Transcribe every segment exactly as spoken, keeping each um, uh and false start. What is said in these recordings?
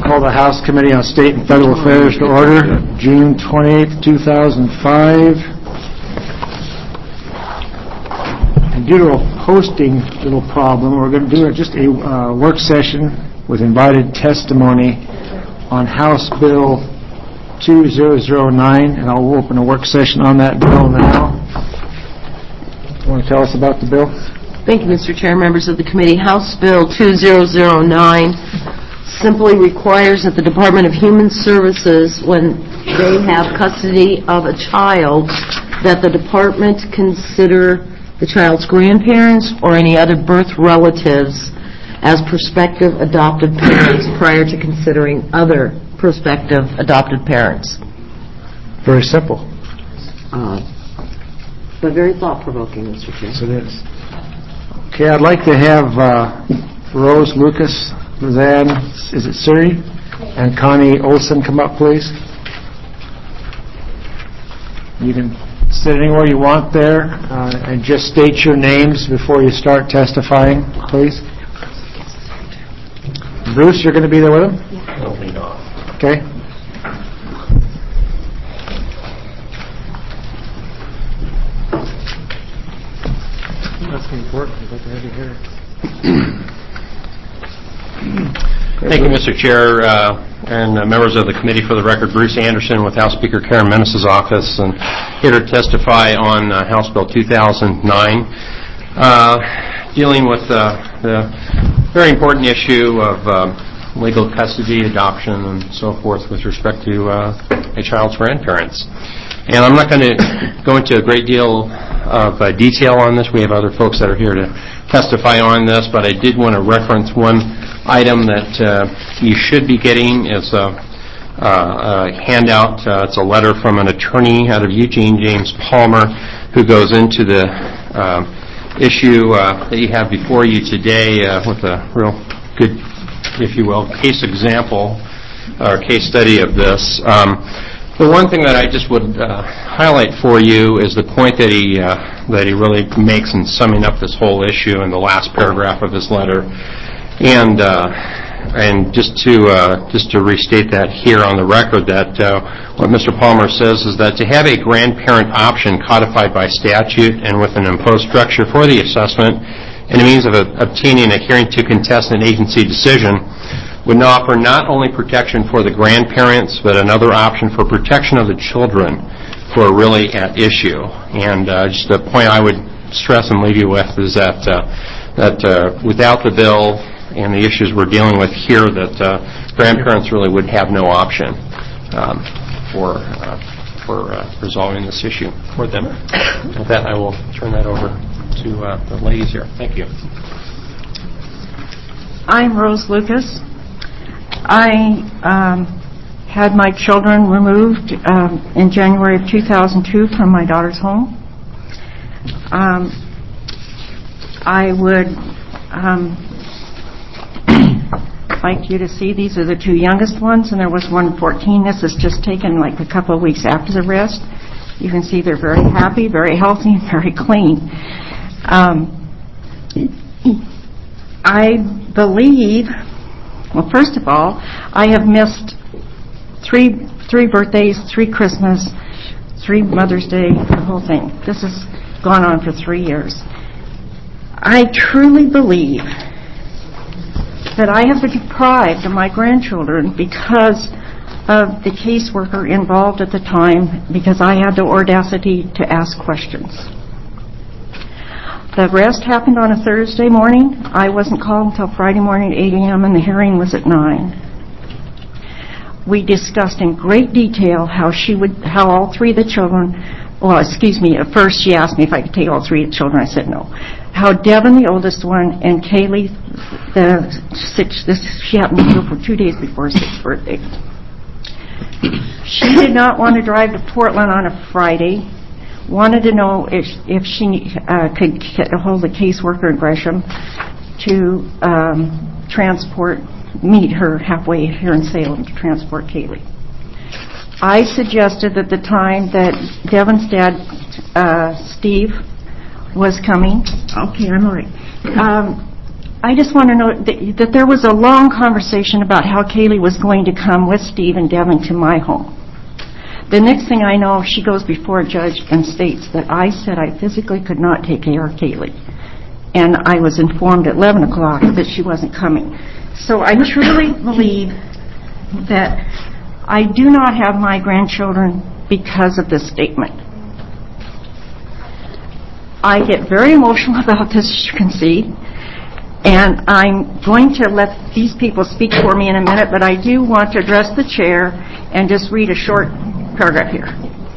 Call the House Committee on State and Federal Affairs to order, June twenty-eighth, two thousand five. And due to a hosting little problem, we're going to do just a uh, work session with invited testimony on House Bill two thousand nine, and I'll open a work session on that bill now. You want to tell us about the bill? Thank you, Mister Chair, members of the committee. House Bill two thousand nine simply requires that the Department of Human Services, when they have custody of a child, that the department consider the child's grandparents or any other birth relatives as prospective adoptive parents prior to considering other prospective adopted parents. Very simple. Uh, but very thought-provoking, Mister Chair. Yes, it is. Okay, I'd like to have uh, Rose Lucas, Roseanne, is it Suri, and Connie Olson come up, please. You can sit anywhere you want there, uh, and just state your names before you start testifying, please. Bruce, you're going to be there with him? Yeah. I'll lead off. Okay. That's important. I'd like to have you here. Thank you, Mister Chair, uh, and uh, members of the committee. For the record, Bruce Anderson with House Speaker Karen Menace's office, and here to testify on uh, House Bill two thousand nine, uh, dealing with uh, the very important issue of uh, legal custody, adoption, and so forth with respect to uh, a child's grandparents. And I'm not going to go into a great deal of uh, detail on this. We have other folks that are here to testify on this, but I did want to reference one item that uh, you should be getting. Is a, uh, a handout. Uh, it's a letter from an attorney out of Eugene, James Palmer, who goes into the uh, issue uh, that you have before you today uh, with a real good, if you will, case example or case study of this. Um, The one thing that I just would uh, highlight for you is the point that he uh, that he really makes in summing up this whole issue in the last paragraph of his letter, and uh, and just to uh, just to restate that here on the record, that uh, what Mister Palmer says is that to have a grandparent option codified by statute and with an imposed structure for the assessment and a means of a, obtaining a hearing to contest an agency decision would offer not only protection for the grandparents, but another option for protection of the children who are really at issue. And uh, just the point I would stress and leave you with is that uh, that uh, without the bill and the issues we're dealing with here, that uh, grandparents really would have no option um, for uh, for uh, resolving this issue for them. With that, I will turn that over to uh, the ladies here. Thank you. I'm Rose Lucas. I um, had my children removed um, in January of two thousand two from my daughter's home. Um, I would um, like you to see these are the two youngest ones, and there was one fourteen. This is just taken like a couple of weeks after the arrest. You can see they're very happy, very healthy, very clean. Um, I believe... Well, first of all, I have missed three three birthdays, three Christmas, three Mother's Day, the whole thing. This has gone on for three years. I truly believe that I have been deprived of my grandchildren because of the caseworker involved at the time, because I had the audacity to ask questions. The arrest happened on a Thursday morning. I wasn't called until Friday morning at eight a.m. and the hearing was at nine. We discussed in great detail how she would, how all three of the children, well, excuse me, at first she asked me if I could take all three of the children. I said no. How Devin, the oldest one, and Kaylee, the sixth, this, she happened to be here for two days before her sixth birthday. She did not want to drive to Portland on a Friday. Wanted to know if, if she uh, could get a hold of the caseworker in Gresham to um, transport, meet her halfway here in Salem to transport Kaylee. I suggested at the time that Devin's dad, uh, Steve, was coming. Okay, I'm all right. Um, I just want to note that, that there was a long conversation about how Kaylee was going to come with Steve and Devin to my home. The next thing I know, she goes before a judge and states that I said I physically could not take care of Kaylee. And I was informed at eleven o'clock that she wasn't coming. So I truly believe that I do not have my grandchildren because of this statement. I get very emotional about this, as you can see, and I'm going to let these people speak for me in a minute, but I do want to address the chair and just read a short paragraph here.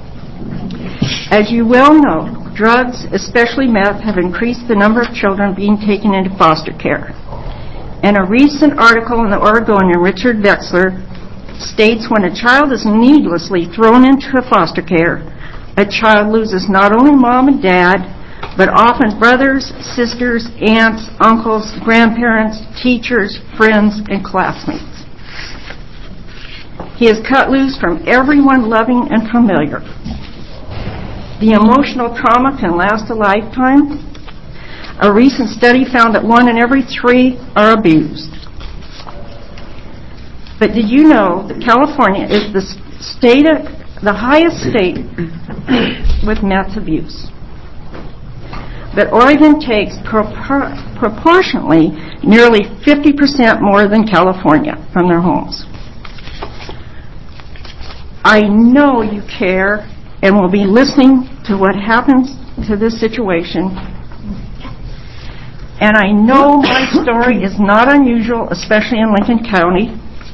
As you well know, drugs, especially meth, have increased the number of children being taken into foster care. And a recent article in the Oregonian, Richard Wexler, states when a child is needlessly thrown into a foster care, a child loses not only mom and dad, but often brothers, sisters, aunts, uncles, grandparents, teachers, friends, and classmates. He is cut loose from everyone loving and familiar. The emotional trauma can last a lifetime. A recent study found that one in every three are abused. But did you know that California is the state, of, the highest state with meth abuse? But Oregon takes propor- proportionately nearly fifty percent more than California from their homes. I know you care and will be listening to what happens to this situation. And I know my story is not unusual, especially in Lincoln County.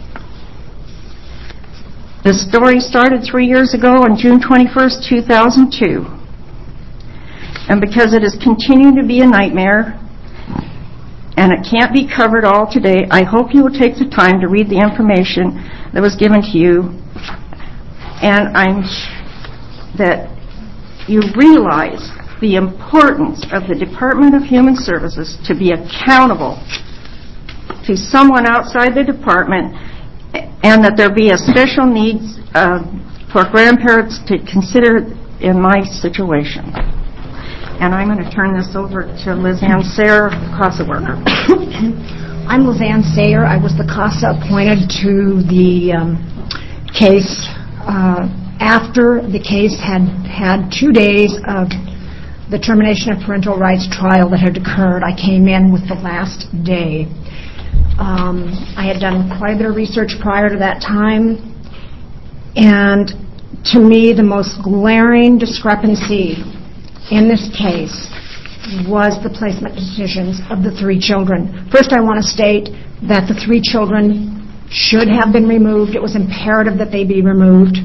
The story started three years ago on June twenty-first, two thousand two. And because it has continued to be a nightmare, and it can't be covered all today, I hope you will take the time to read the information that was given to you, and I'm that you realize the importance of the Department of Human Services to be accountable to someone outside the department, and that there be a special needs uh, for grandparents to consider in my situation. And I'm going to turn this over to Liz Ann Sayer, CASA worker. I'm Liz Ann Sayer. I was the CASA appointed to the um, case uh, after the case had had two days of the termination of parental rights trial that had occurred. I came in with the last day. Um, I had done quite a bit of research prior to that time, and to me the most glaring discrepancy in this case was the placement decisions of the three children. First, I want to state that the three children should have been removed. It was imperative that they be removed.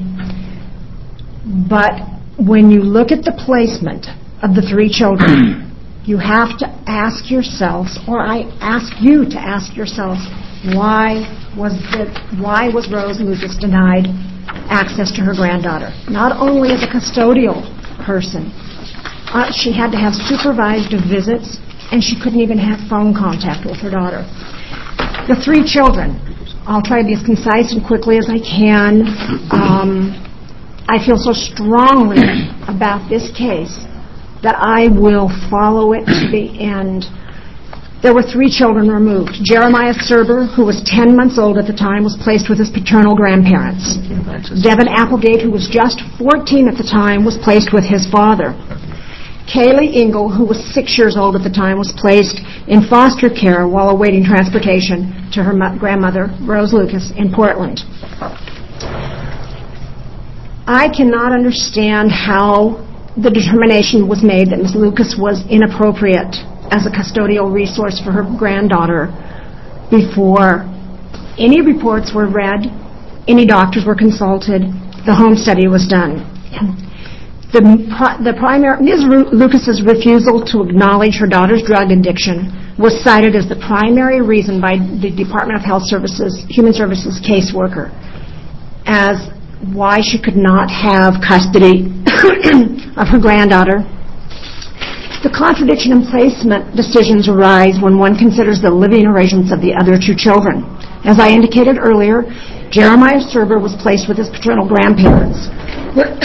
But when you look at the placement of the three children, you have to ask yourselves, or I ask you to ask yourselves, why was the, why was Rose Lucas denied access to her granddaughter? Not only as a custodial person, Uh, she had to have supervised visits, and she couldn't even have phone contact with her daughter. The three children, I'll try to be as concise and quickly as I can. Um, I feel so strongly about this case that I will follow it to the end. There were three children removed. Jeremiah Serber, who was ten months old at the time, was placed with his paternal grandparents. Devin Applegate, who was just fourteen at the time, was placed with his father. Kaylee Engel, who was six years old at the time, was placed in foster care while awaiting transportation to her mo- grandmother, Rose Lucas, in Portland. I cannot understand how the determination was made that Miz Lucas was inappropriate as a custodial resource for her granddaughter before any reports were read, any doctors were consulted, the home study was done. The, the primary, Miz Lucas's refusal to acknowledge her daughter's drug addiction was cited as the primary reason by the Department of Health Services, Human Services caseworker, as why she could not have custody of her granddaughter. The contradiction in placement decisions arise when one considers the living arrangements of the other two children. As I indicated earlier, Jeremiah Serber was placed with his paternal grandparents.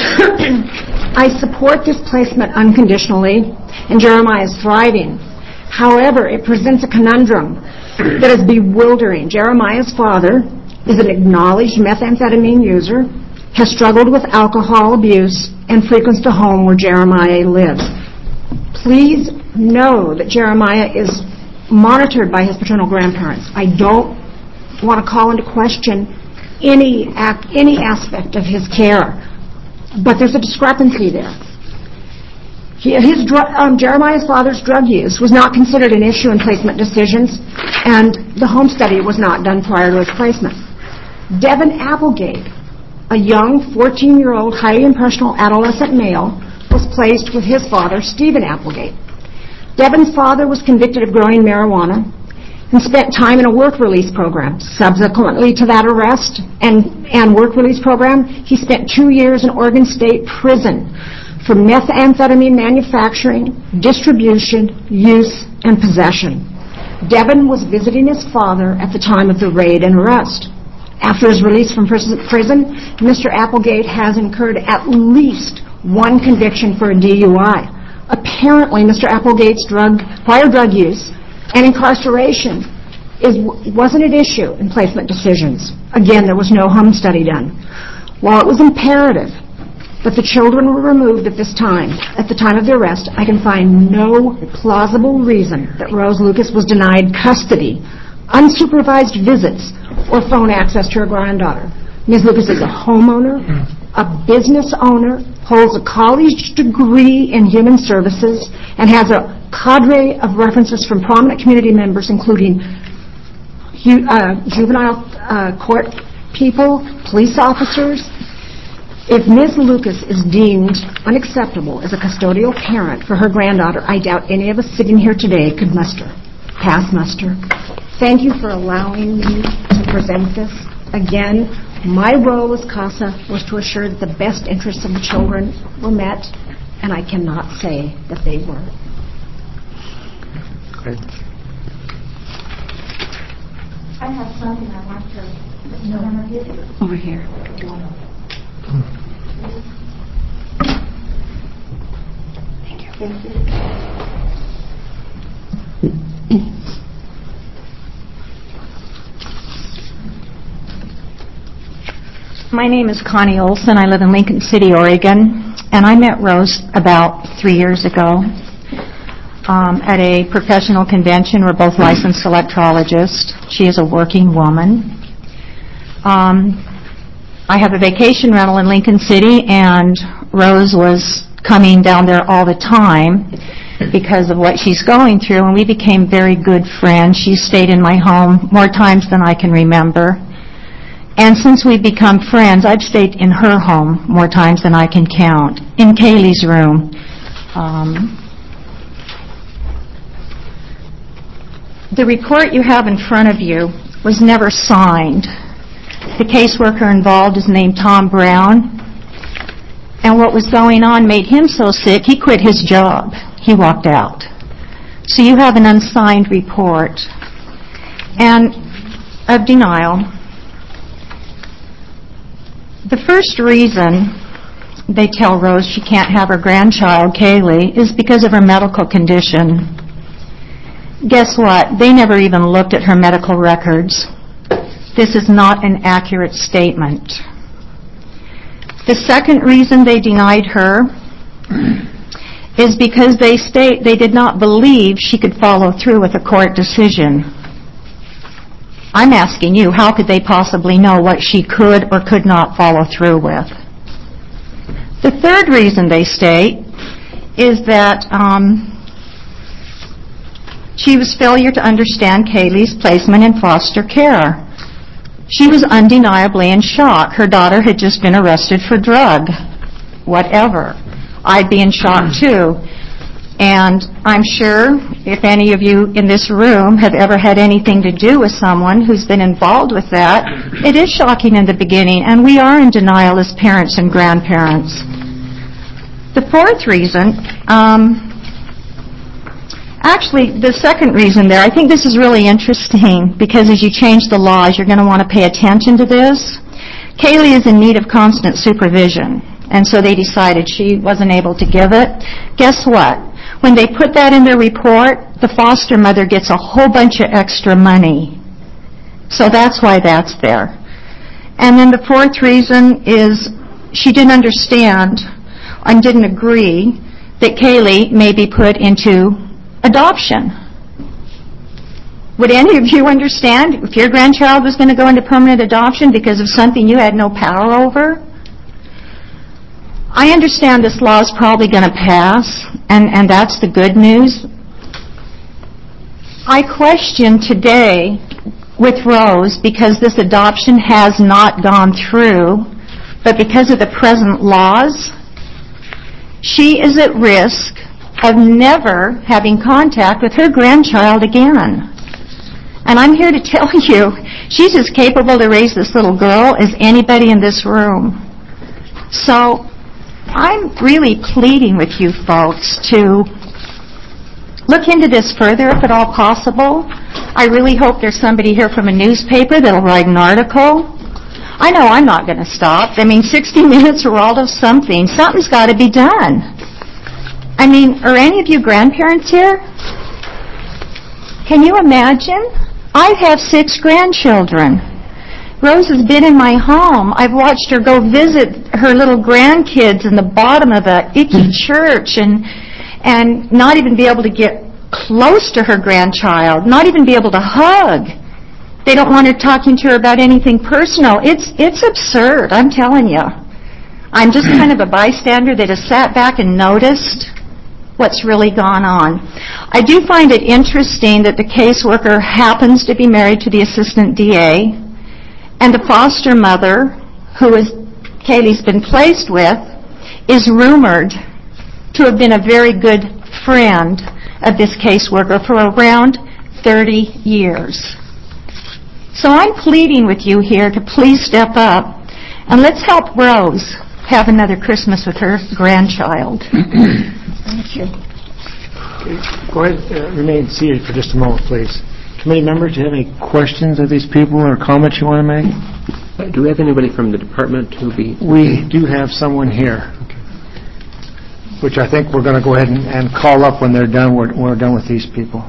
I support this placement unconditionally, and Jeremiah is thriving. However, it presents a conundrum that is bewildering. Jeremiah's father is an acknowledged methamphetamine user, has struggled with alcohol abuse, and frequents the home where Jeremiah lives. Please know that Jeremiah is monitored by his paternal grandparents. I don't want to call into question any act, any aspect of his care, but there's a discrepancy there. He, his dr- um, Jeremiah's father's drug use was not considered an issue in placement decisions, and the home study was not done prior to his placement. Devin Applegate, a young fourteen-year-old, highly impressionable adolescent male, was placed with his father, Stephen Applegate. Devin's father was convicted of growing marijuana and spent time in a work release program. Subsequently to that arrest and, and work release program, he spent two years in Oregon State Prison for methamphetamine manufacturing, distribution, use, and possession. Devin was visiting his father at the time of the raid and arrest. After his release from prison, Mister Applegate has incurred at least one conviction for a D U I. Apparently, Mister Applegate's drug, prior drug use and incarceration is, wasn't an issue in placement decisions. Again, there was no home study done. While it was imperative that the children were removed at this time, at the time of the arrest, I can find no plausible reason that Rose Lucas was denied custody, unsupervised visits, or phone access to her granddaughter. Miz Lucas is a homeowner, a business owner, holds a college degree in human services, and has a cadre of references from prominent community members, including uh, juvenile uh, court people, police officers. If Miz Lucas is deemed unacceptable as a custodial parent for her granddaughter, I doubt any of us sitting here today could muster, pass muster. Thank you for allowing me to present this. Again, my role as CASA was to assure that the best interests of the children were met, and I cannot say that they were. Okay. I have something I want to know. Over here. Thank you. Thank you. My name is Connie Olson. I live in Lincoln City, Oregon, and I met Rose about three years ago um, at a professional convention. We're both licensed electrologists. She is a working woman. Um, I have a vacation rental in Lincoln City, and Rose was coming down there all the time because of what she's going through, and we became very good friends. She stayed in my home more times than I can remember. And since we've become friends, I've stayed in her home more times than I can count, in Kaylee's room. Um, the report you have in front of you was never signed. The caseworker involved is named Tom Brown, and what was going on made him so sick, he quit his job. He walked out. So you have an unsigned report and of denial. The first reason they tell Rose she can't have her grandchild, Kaylee, is because of her medical condition. Guess what? They never even looked at her medical records. This is not an accurate statement. The second reason they denied her is because they state they did not believe she could follow through with a court decision. I'm asking you, how could they possibly know what she could or could not follow through with? The third reason they state is that um, she was failure to understand Kaylee's placement in foster care. She was undeniably in shock. Her daughter had just been arrested for drug, whatever. I'd be in shock too. And I'm sure if any of you in this room have ever had anything to do with someone who's been involved with that, it is shocking in the beginning, and we are in denial as parents and grandparents. The fourth reason, um, actually the second reason there, I think this is really interesting because as you change the laws, you're going to want to pay attention to this. Kaylee is in need of constant supervision, and so they decided she wasn't able to give it. Guess what? when they put that in their report, the foster mother gets a whole bunch of extra money. So that's why that's there. And then the fourth reason is she didn't understand and didn't agree that Kaylee may be put into adoption. Would any of you understand if your grandchild was going to go into permanent adoption because of something you had no power over? I understand this law is probably going to pass, and, and that's the good news. I question today with Rose, because this adoption has not gone through, but because of the present laws, she is at risk of never having contact with her grandchild again. And I'm here to tell you, she's as capable to raise this little girl as anybody in this room. So I'm really pleading with you folks to look into this further if at all possible. I really hope there's somebody here from a newspaper that'll write an article. I know I'm not going to stop. I mean, sixty minutes or all of something. Something's got to be done. I mean, are any of you grandparents here? Can you imagine? I have six grandchildren. Rose has been in my home. I've watched her go visit her little grandkids in the bottom of a icky church and and not even be able to get close to her grandchild, not even be able to hug. They don't want her talking to her about anything personal. It's it's absurd, I'm telling you. I'm just kind of a bystander that has sat back and noticed what's really gone on. I do find it interesting that the caseworker happens to be married to the assistant D A, and the foster mother, who is Kaylee's been placed with, is rumored to have been a very good friend of this caseworker for around thirty years. So I'm pleading with you here to please step up and let's help Rose have another Christmas with her grandchild. Thank you. Go ahead, uh, remain seated for just a moment, please. Committee members, do you have any questions of these people or comments you want to make? Uh, Do we have anybody from the department who will be... We do have someone here, which I think we're going to go ahead and, and call up when they're done. We're, we're done with these people.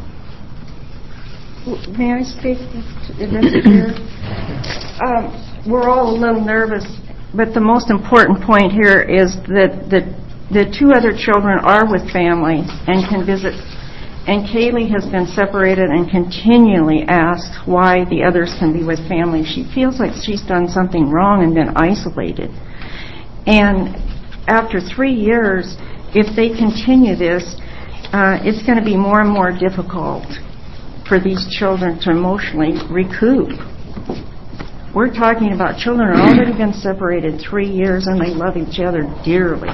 May I speak, Mister Chair? Um, we're all a little nervous, but the most important point here is that the, the two other children are with family and can visit, and Kaylee has been separated and continually asks why the others can be with family. She feels like she's done something wrong and been isolated. And after three years, if they continue this, uh, it's going to be more and more difficult for these children to emotionally recoup. We're talking about children who have already been separated three years and they love each other dearly.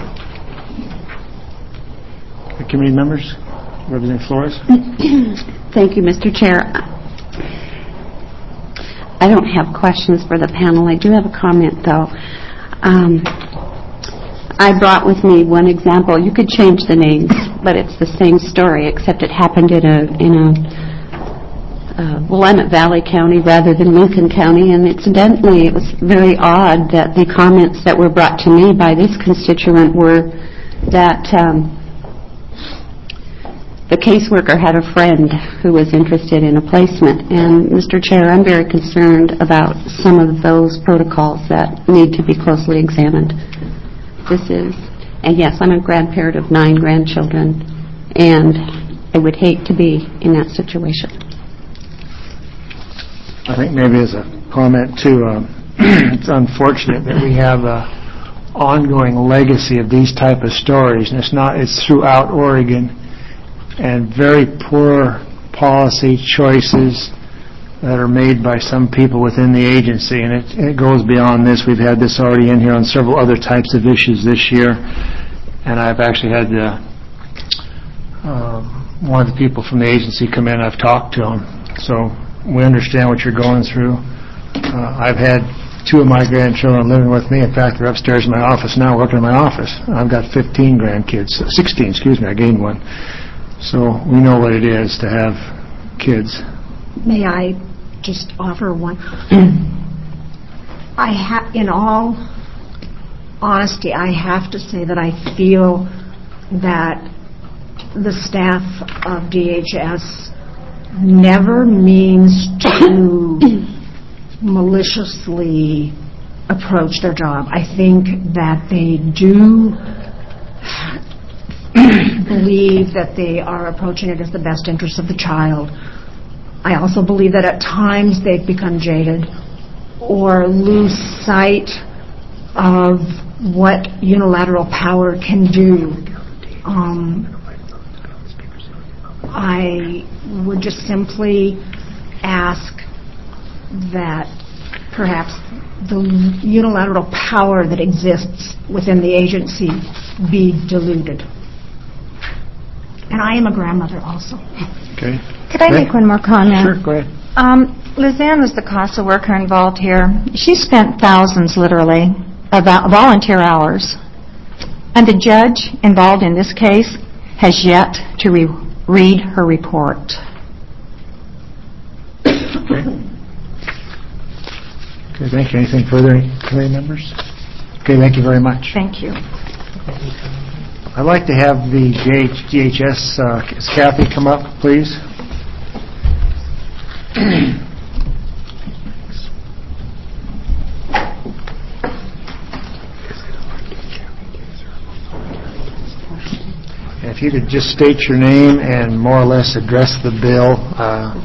The committee members? Representative Flores? Thank you, Mister Chair. I don't have questions for the panel. I do have a comment, though. Um, I brought with me one example. You could change the names, but it's the same story, except it happened in a in a uh, Willamette Valley County rather than Lincoln County. And incidentally, it was very odd that the comments that were brought to me by this constituent were that um, the caseworker had a friend who was interested in a placement. And, Mister Chair, I'm very concerned about some of those protocols that need to be closely examined. This is, and yes, I'm a grandparent of nine grandchildren, and I would hate to be in that situation. I think maybe as a comment, too, uh, it's unfortunate that we have a ongoing legacy of these type of stories, and it's not, it's throughout Oregon, and very poor policy choices that are made by some people within the agency, and it, it goes beyond this. We've had this already in here on several other types of issues this year, and I've actually had the, uh, one of the people from the agency come in. I've talked to them, so we understand what you're going through. Uh, I've had two of my grandchildren living with me. In fact, they're upstairs in my office now, working in my office. I've got fifteen grandkids, sixteen, excuse me, I gained one. So we know what it is to have kids. May I just offer one? I ha- in all honesty, I have to say that I feel that the staff of D H S never means to maliciously approach their job. I think that they do believe that they are approaching it as the best interest of the child. I also believe that at times they've become jaded or lose sight of what unilateral power can do. Um, I would just simply ask that perhaps the unilateral power that exists within the agency be diluted. And I am a grandmother also. Okay. Could I make one more comment? Sure, go ahead. Um, Lizanne was the CASA worker involved here. She spent thousands, literally, of vo- volunteer hours. And the judge involved in this case has yet to re- read her report. Okay. Okay, thank you. Anything further, committee members? Okay, thank you very much. Thank you. I'd like to have the D H S, uh, Kathy, come up, please. If you could just state your name and more or less address the bill. Uh,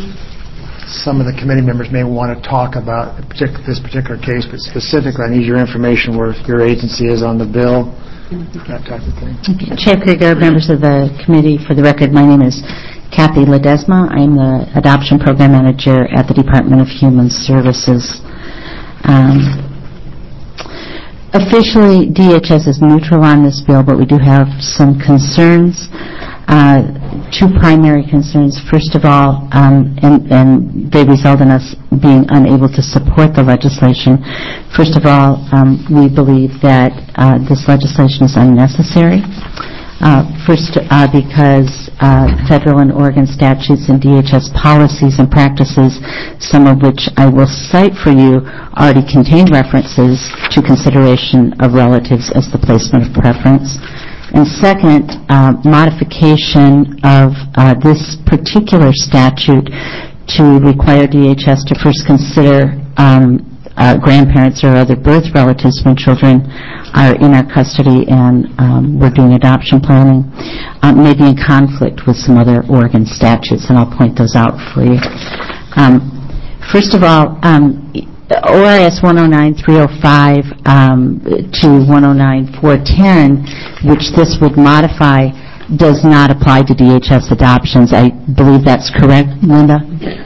some of the committee members may want to talk about partic- this particular case, but specifically I need your information where your agency is on the bill, that type of thing. Chair Krieger, members of the committee, for the record, my name is Kathy Ledesma. I'm the Adoption Program Manager at the Department of Human Services. Um, officially, D H S is neutral on this bill, but we do have some concerns. Uh, two primary concerns. First of all, um, and, and they result in us being unable to support the legislation. First of all, um, we believe that uh, this legislation is unnecessary. Uh, first, uh, because uh, federal and Oregon statutes and D H S policies and practices, some of which I will cite for you, already contain references to consideration of relatives as the placement of preference. And second, uh, modification of uh, this particular statute to require D H S to first consider um, uh, grandparents or other birth relatives when children are in our custody and um, we're doing adoption planning, uh, may be in conflict with some other Oregon statutes, and I'll point those out for you. Um, first of all, um, O R S one oh nine three oh five um, to one oh nine four ten, which this would modify, does not apply to D H S adoptions. I believe that's correct, Linda?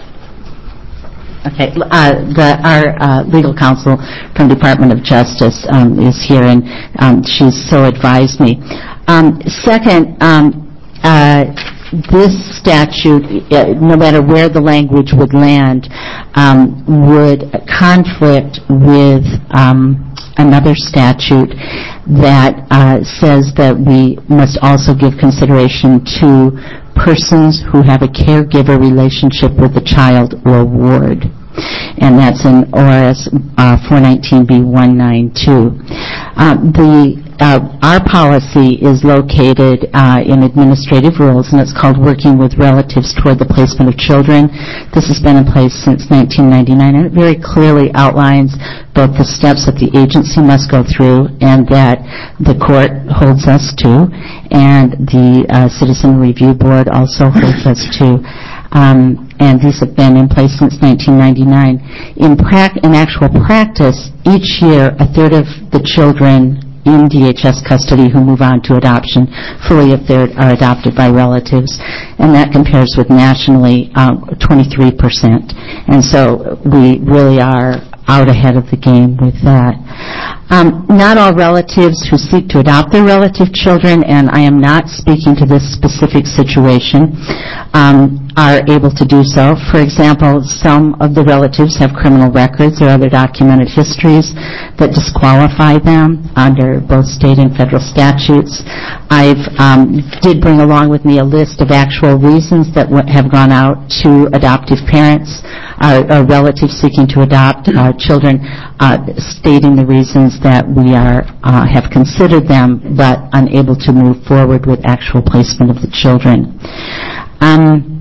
Okay. Uh, the, our uh, legal counsel from Department of Justice um, is here, and um, she's so advised me. Um, second, um, uh, this statute, uh, no matter where the language would land, um, would conflict with um, another statute that uh, says that we must also give consideration to persons who have a caregiver relationship with the child or ward. And that's in O R S uh, four nineteen B one ninety-two. Uh, the Uh, our policy is located uh, in administrative rules, and it's called Working with Relatives Toward the Placement of Children. This has been in place since nineteen ninety-nine, and it very clearly outlines both the steps that the agency must go through and that the court holds us to, and the uh, Citizen Review Board also holds us to. Um, and these have been in place since nineteen ninety-nine. In, prac- in actual practice, each year, a third of the children in D H S custody who move on to adoption, fully if they are adopted by relatives, and that compares with nationally um, twenty-three percent. And so we really are out ahead of the game with that. Um, not all relatives who seek to adopt their relative children, and I am not speaking to this specific situation, um, are able to do so. For example, some of the relatives have criminal records or other documented histories that disqualify them under both state and federal statutes. I've um, did bring along with me a list of actual reasons that w- have gone out to adoptive parents uh, or relatives seeking to adopt uh, children, uh, stating the reasons that we are uh, have considered them but unable to move forward with actual placement of the children. Um,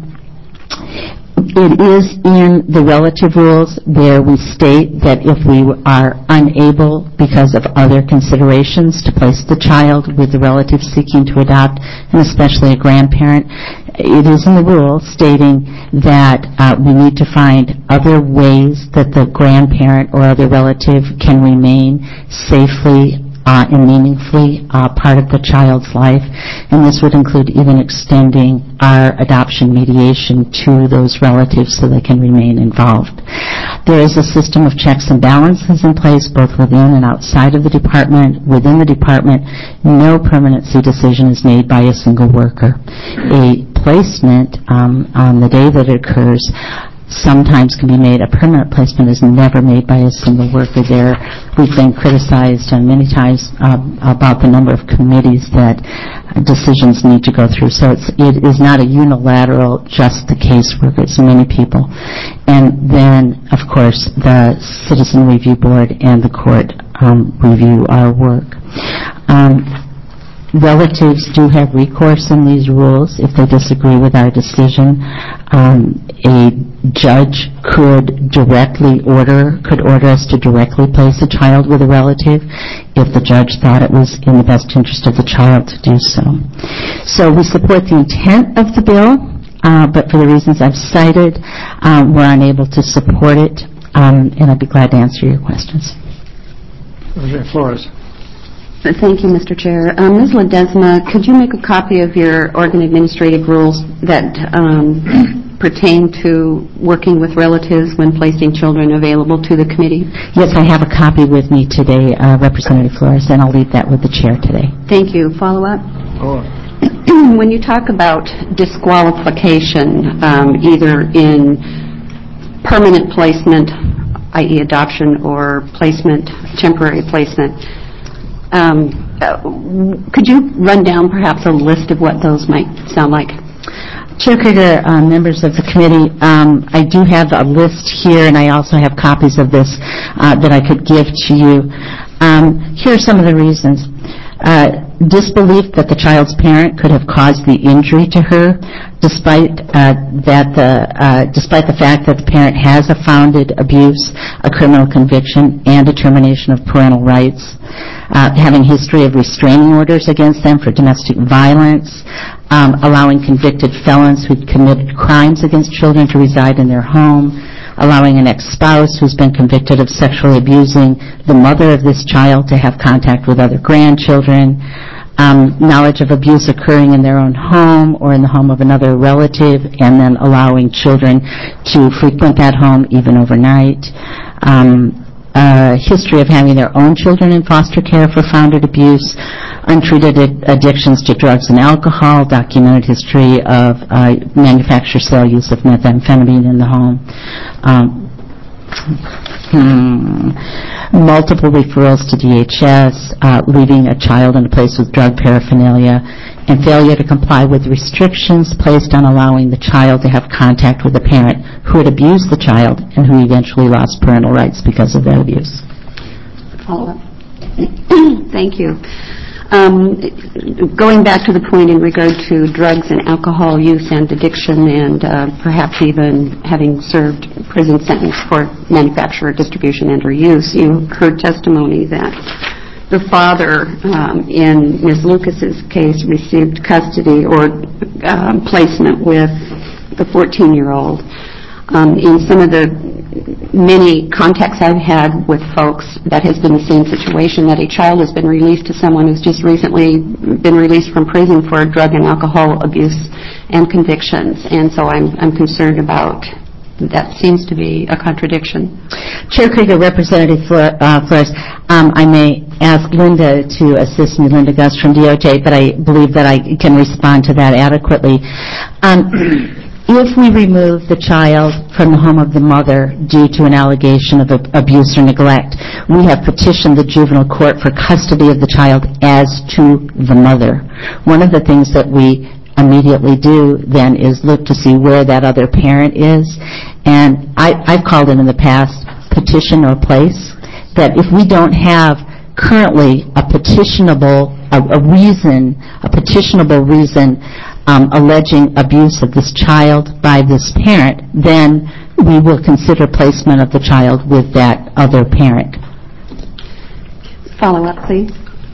It is in the relative rules where we state that if we are unable, because of other considerations, to place the child with the relative seeking to adopt, and especially a grandparent, it is in the rules stating that uh, we need to find other ways that the grandparent or other relative can remain safely Uh, and meaningfully uh, part of the child's life, and this would include even extending our adoption mediation to those relatives so they can remain involved. There is a system of checks and balances in place both within and outside of the department. Within the department, no permanency decision is made by a single worker. A placement um, on the day that it occurs sometimes can be made. A permanent placement is never made by a single worker there. We've been criticized uh, many times uh, about the number of committees that uh, decisions need to go through. So it's, it is not a unilateral, just the caseworker. It's many people. And then, of course, the Citizen Review Board and the court um, review our work. Um, Relatives do have recourse in these rules if they disagree with our decision. Um, a judge could directly order, could order us to directly place a child with a relative if the judge thought it was in the best interest of the child to do so. So we support the intent of the bill, uh, but for the reasons I've cited, um, we're unable to support it, um, and I'd be glad to answer your questions. Flores. Thank you, Mister Chair. Um, Miz Ledesma, could you make a copy of your Oregon administrative rules that um, pertain to working with relatives when placing children available to the committee? Yes, I have a copy with me today, uh, Representative Flores, and I'll leave that with the chair today. Thank you. Follow up? Oh. When you talk about disqualification, um, either in permanent placement, that is adoption, or placement, temporary placement, Um, uh, could you run down perhaps a list of what those might sound like? Chair Krieger, uh, members of the committee, um, I do have a list here, and I also have copies of this uh, that I could give to you. Um, here are some of the reasons. Uh, disbelief that the child's parent could have caused the injury to her, despite uh, that the uh, despite the fact that the parent has a founded abuse, a criminal conviction, and a termination of parental rights. Uh, having history of restraining orders against them for domestic violence, um, allowing convicted felons who committed crimes against children to reside in their home, allowing an ex-spouse who's been convicted of sexually abusing the mother of this child to have contact with other grandchildren, um, knowledge of abuse occurring in their own home or in the home of another relative, and then allowing children to frequent that home even overnight. Um, Uh, history of having their own children in foster care for founded abuse, untreated ad- addictions to drugs and alcohol, documented history of uh, manufacture, sale, use of methamphetamine in the home, um, hmm, multiple referrals to D H S, uh, leaving a child in a place with drug paraphernalia, and failure to comply with restrictions placed on allowing the child to have contact with a parent who had abused the child and who eventually lost parental rights because of that abuse. Follow up. Thank you. Um, going back to the point in regard to drugs and alcohol use and addiction, and uh, perhaps even having served prison sentence for manufacture, distribution, and or use, you heard testimony that the father um, in Miz Lucas's case received custody or uh, placement with the fourteen-year-old. Um, in some of the many contacts I've had with folks, that has been the same situation, that a child has been released to someone who's just recently been released from prison for drug and alcohol abuse and convictions. And so I'm, I'm concerned about that. Seems to be a contradiction. Chair Krieger, Representative Flores, uh, um, I may ask Linda to assist me, Linda Gus from D O J, but I believe that I can respond to that adequately. Um, if we remove the child from the home of the mother due to an allegation of ab- abuse or neglect, we have petitioned the juvenile court for custody of the child as to the mother. One of the things that we immediately do then is look to see where that other parent is. And I, I've called it in the past petition or place, that if we don't have currently a petitionable, a, a reason, a petitionable reason um, alleging abuse of this child by this parent, then we will consider placement of the child with that other parent. Follow up, please.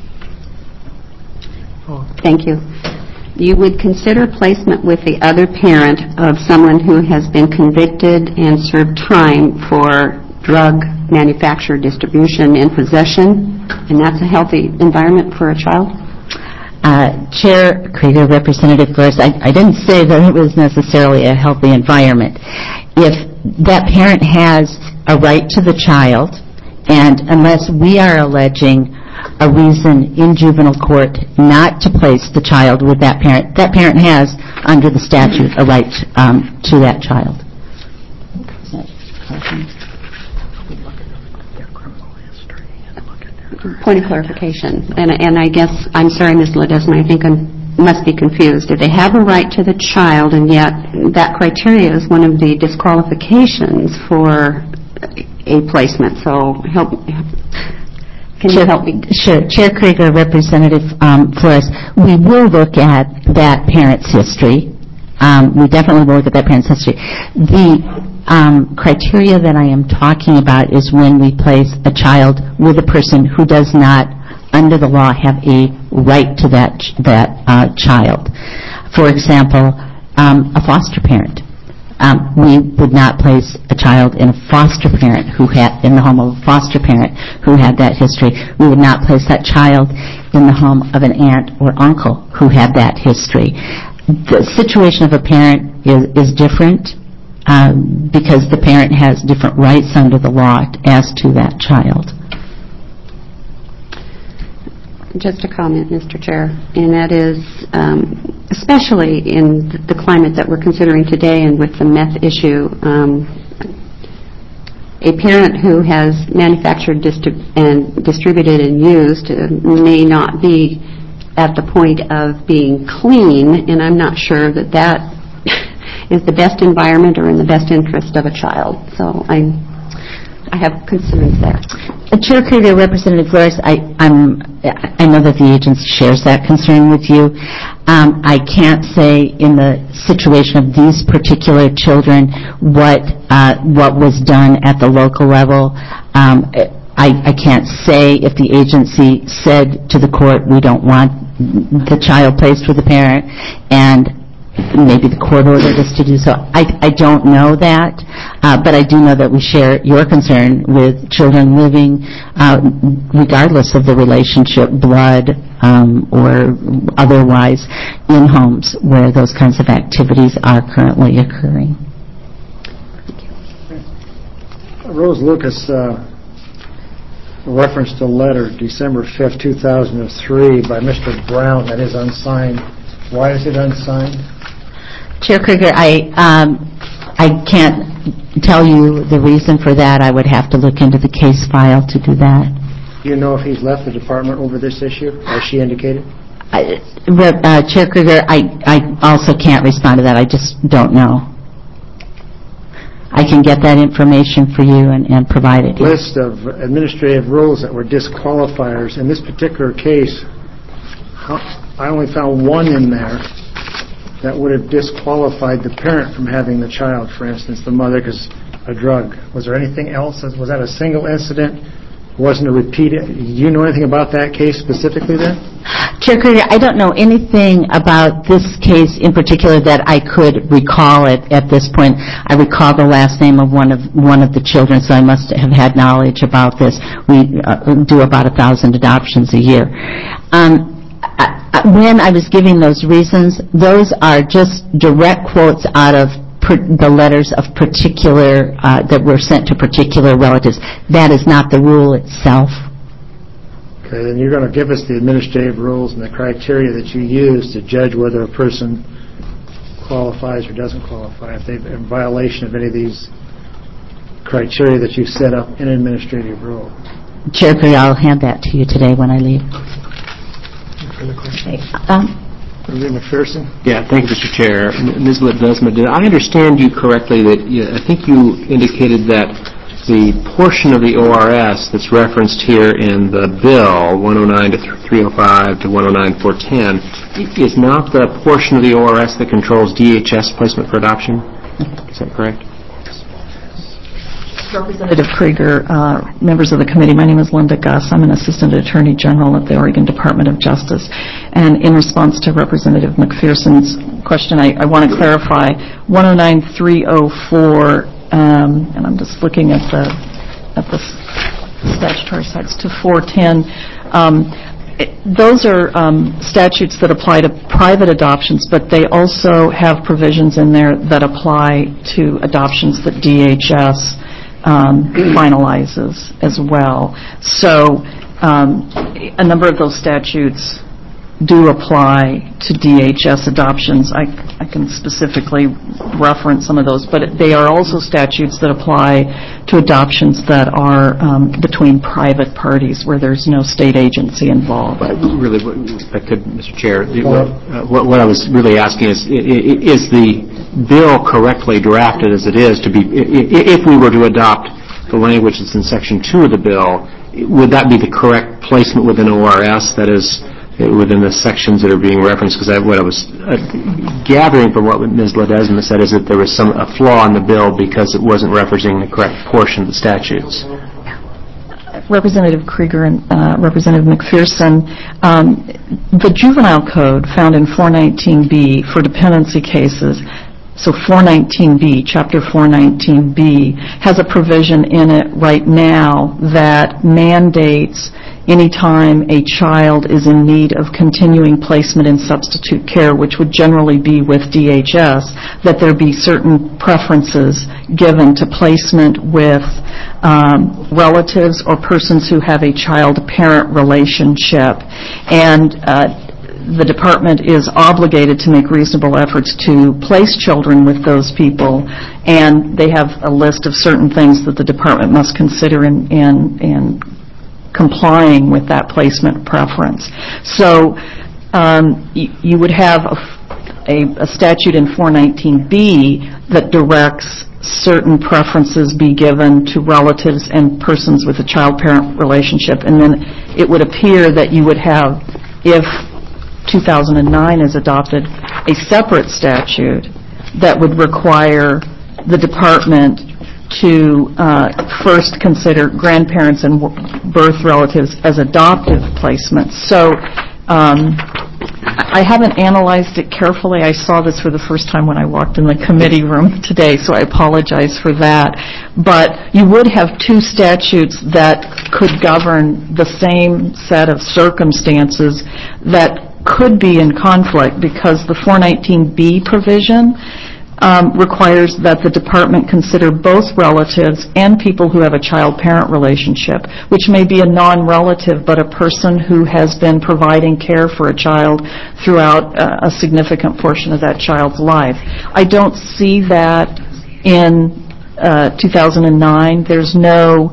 Thank you. You would consider placement with the other parent of someone who has been convicted and served time for drug manufacture, distribution, and possession, and that's a healthy environment for a child? Uh, Chair Krieger, Representative Flores, I, I didn't say that it was necessarily a healthy environment. If that parent has a right to the child, and unless we are alleging a reason in juvenile court not to place the child with that parent, that parent has, under the statute, a right um, to that child. Point of clarification, and, and I guess, I'm sorry, Miz Ledesma, I think I must be confused. If they have a right to the child, and yet that criteria is one of the disqualifications for a placement, so help, can you help me? Sure. Chair Krieger, Representative um, Flores, we will look at that parent's history. Um, we definitely will look at that parent's history. The um, criteria that I am talking about is when we place a child with a person who does not, under the law, have a right to that ch- that uh, child. For example, um, a foster parent. Um, we would not place a child in a foster parent who had in the home of a foster parent who had that history. We would not place that child in the home of an aunt or uncle who had that history. The situation of a parent is, is different um, because the parent has different rights under the law as to that child. Just a comment, Mister Chair, and that is, um, especially in the climate that we're considering today and with the meth issue, um, a parent who has manufactured distrib- and distributed and used uh, may not be at the point of being clean, and I'm not sure that that is the best environment or in the best interest of a child. So I, I have concerns there. Uh, Chair Krieger, Representative Flores, I, I'm, I know that the agency shares that concern with you. Um, I can't say in the situation of these particular children what uh, what was done at the local level. Um, I, I can't say if the agency said to the court, we don't want the child placed with the parent, and maybe the court ordered us to do so. I, I don't know that, uh, but I do know that we share your concern with children living, uh, regardless of the relationship, blood um, or otherwise, in homes where those kinds of activities are currently occurring. Rose Lucas uh, referenced a letter, December fifth, two thousand three, by Mister Brown that is unsigned. Why is it unsigned? Chair Krieger, I um, I can't tell you the reason for that. I would have to look into the case file to do that. Do you know if he's left the department over this issue, as she indicated? I, uh, Chair Krieger, I, I also can't respond to that. I just don't know. I can get that information for you and, and provide it. List of administrative rules that were disqualifiers. In this particular case, how, I only found one in there that would have disqualified the parent from having the child, for instance, the mother, because a drug. Was there anything else? Was that a single incident? Wasn't a repeat? Do you know anything about that case specifically then? Chair Krieger, I don't know anything about this case in particular that I could recall it at this point. I recall the last name of one of one of the children, so I must have had knowledge about this. We uh, do about a thousand adoptions a year. Um, When I was giving those reasons, those are just direct quotes out of per, the letters of particular, uh, that were sent to particular relatives. That is not the rule itself. Okay, then you're going to give us the administrative rules and the criteria that you use to judge whether a person qualifies or doesn't qualify, if they're in violation of any of these criteria that you've set up in administrative rule. Chair Perry, I'll hand that to you today when I leave. Further questions? Um, Representative McPherson? Yeah, thank you, Mister Chair. Miz Ledesma, did I understand you correctly that you, I think you indicated that the portion of the O R S that's referenced here in the bill, one oh nine to three oh five to one oh nine four ten, is not the portion of the O R S that controls D H S placement for adoption? Is that correct? Representative Krieger, uh, members of the committee, my name is Linda Gus. I'm an Assistant Attorney General at the Oregon Department of Justice. And in response to Representative McPherson's question, I, I want to clarify one oh nine three oh four, um, and I'm just looking at the at the statutory sites, to four ten. Um, it, those are um, statutes that apply to private adoptions, but they also have provisions in there that apply to adoptions that D H S Um, finalizes as well. So um, a number of those statutes do apply to D H S adoptions. I, I can specifically reference some of those, but they are also statutes that apply to adoptions that are um, between private parties where there's no state agency involved. But really, if I could, Mister Chair, what, uh, what, what I was really asking is, is the bill correctly drafted as it is to be, if we were to adopt the language that's in Section two of the bill, would that be the correct placement within O R S, that is, within the sections that are being referenced? Because what I was uh, gathering from what Miz Ledesma said is that there was some a flaw in the bill because it wasn't referencing the correct portion of the statutes. Representative Krieger and uh, Representative McPherson, um, the juvenile code found in four nineteen B for dependency cases, so four nineteen B, Chapter four nineteen B, has a provision in it right now that mandates anytime a child is in need of continuing placement in substitute care, which would generally be with D H S, that there be certain preferences given to placement with um, relatives or persons who have a child-parent relationship. And uh, the department is obligated to make reasonable efforts to place children with those people, and they have a list of certain things that the department must consider in, in, in complying with that placement preference. So um, y- you would have a, a, a statute in four nineteen B that directs certain preferences be given to relatives and persons with a child-parent relationship, and then it would appear that you would have, if two thousand nine is adopted, a separate statute that would require the department to uh, first consider grandparents and w- birth relatives as adoptive placements. So um, I haven't analyzed it carefully. I saw this for the first time when I walked in the committee room today, so I apologize for that. But you would have two statutes that could govern the same set of circumstances that could be in conflict, because the four nineteen B provision Um, requires that the department consider both relatives and people who have a child-parent relationship, which may be a non-relative but a person who has been providing care for a child throughout uh, a significant portion of that child's life. I don't see that in uh, two thousand nine. There's no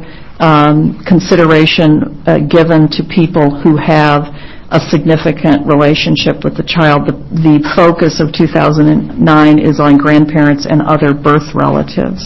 um, consideration uh, given to people who have a significant relationship with the child. The, the focus of two thousand nine is on grandparents and other birth relatives.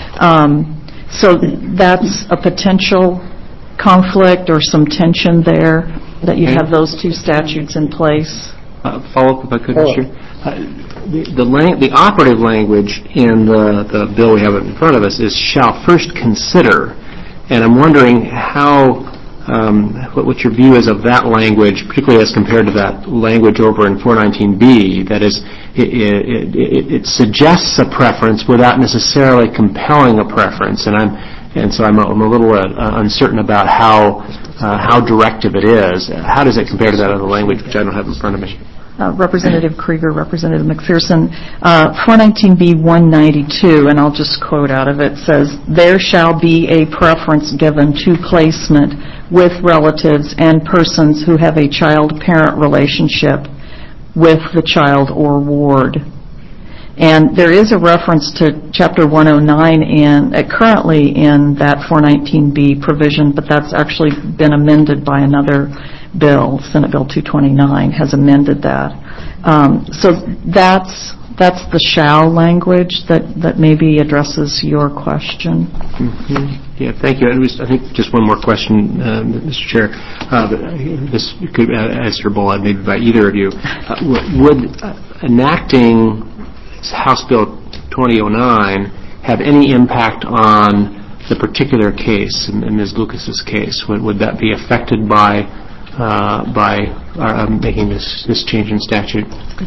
Um, so that's a potential conflict or some tension there, that you have those two statutes in place. Uh, follow up, if I could, Mister Uh, the, the, lang- the operative language in the, the bill we have in front of us is shall first consider, and I'm wondering how Um, what, what your view is of that language, particularly as compared to that language over in four nineteen B. That is, it, it, it, it suggests a preference without necessarily compelling a preference, and I'm and so I'm a, I'm a little uh, uncertain about how uh, how directive it is. How does it compare to that other language, which I don't have in front of me? Uh, Representative Krieger, Representative McPherson, uh, four nineteen B one ninety-two, and I'll just quote out of it, says, there shall be a preference given to placement with relatives and persons who have a child-parent relationship with the child or ward. And there is a reference to Chapter one oh nine in, uh, currently in that four nineteen B provision, but that's actually been amended by another bill. Senate Bill two twenty-nine has amended that. Um, so that's that's the shall language that, that maybe addresses your question. Mm-hmm. Yeah, thank you. And we, I think just one more question, uh, Mister Chair. Uh, this could be answerable maybe by either of you. Uh, would uh, enacting House Bill twenty oh nine have any impact on the particular case, in, in Miz Lucas's case? Would, would that be affected by uh, by uh, making this, this change in statute?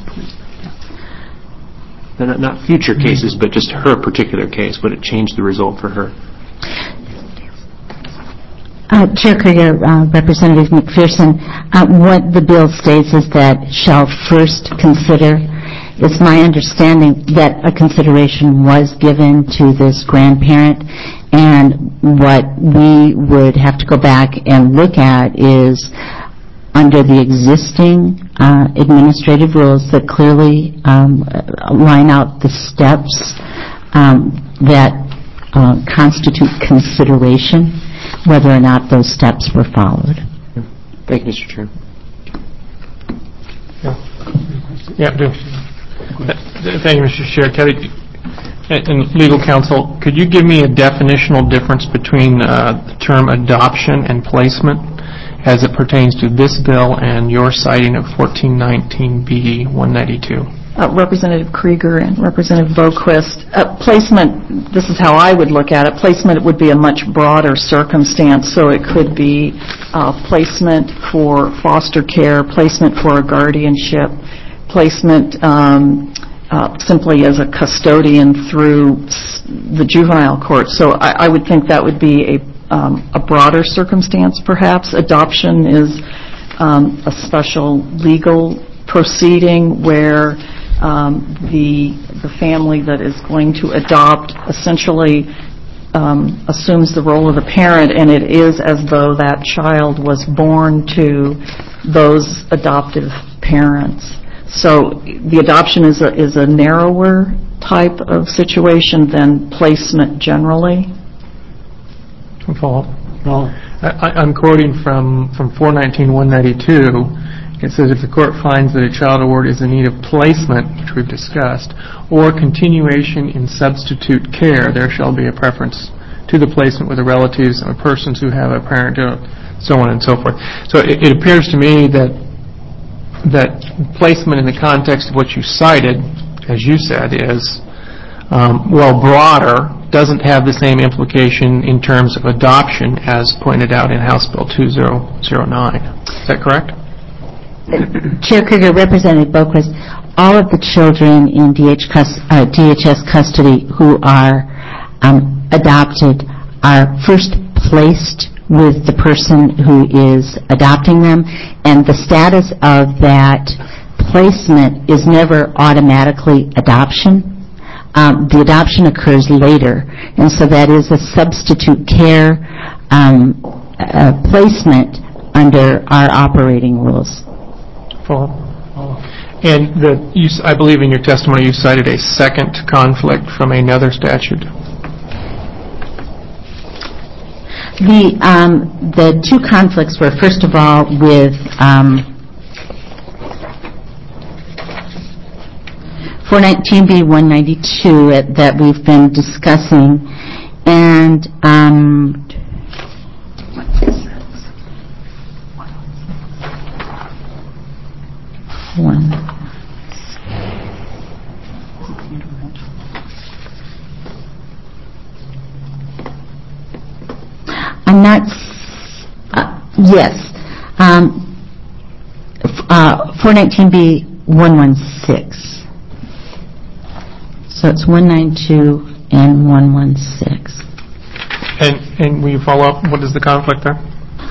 Not, not future cases, but just her particular case. Would it change the result for her? Uh, Chair Krieger, uh, Representative McPherson, uh, what the bill states is that shall first consider. It's my understanding that a consideration was given to this grandparent, and what we would have to go back and look at is under the existing uh, administrative rules that clearly um, line out the steps um, that uh, constitute consideration, whether or not those steps were followed. Thank you, Mister Chair. Yeah, do. Thank you, Mister Chair. Kelly, and legal counsel, could you give me a definitional difference between uh, the term adoption and placement as it pertains to this bill and your citing of fourteen nineteen B one ninety-two? Uh, Representative Krieger and Representative Boquist, uh, placement, this is how I would look at it, placement would be a much broader circumstance, so it could be uh, placement for foster care, placement for a guardianship, placement um, uh, simply as a custodian through the juvenile court. So I, I would think that would be a, um, a broader circumstance, perhaps. Adoption is um, a special legal proceeding where Um, the the family that is going to adopt essentially um, assumes the role of the parent, and it is as though that child was born to those adoptive parents. So the adoption is a, is a narrower type of situation than placement generally. Follow. Well, I, I'm quoting from from four nineteen one ninety-two. It says if the court finds that a child award is in need of placement, which we've discussed, or continuation in substitute care, there shall be a preference to the placement with the relatives of persons who have a parent, so on and so forth. So it, it appears to me that that placement in the context of what you cited, as you said, is um, well broader, doesn't have the same implication in terms of adoption as pointed out in House Bill two thousand nine. Is that correct? Chair Krieger, Representative Boquist, all of the children in D H cus- uh, D H S custody who are um, adopted are first placed with the person who is adopting them, and the status of that placement is never automatically adoption. Um, the adoption occurs later, and so that is a substitute care um, uh, placement under our operating rules. And the, you, I believe in your testimony you cited a second conflict from another statute. The um, the two conflicts were, first of all, with um, four nineteen B one ninety-two uh, that we've been discussing, and um, one. I'm not, uh, yes, um, uh, four nineteen B one sixteen. So it's one ninety-two and one sixteen. And, and will you follow up? What is the conflict there?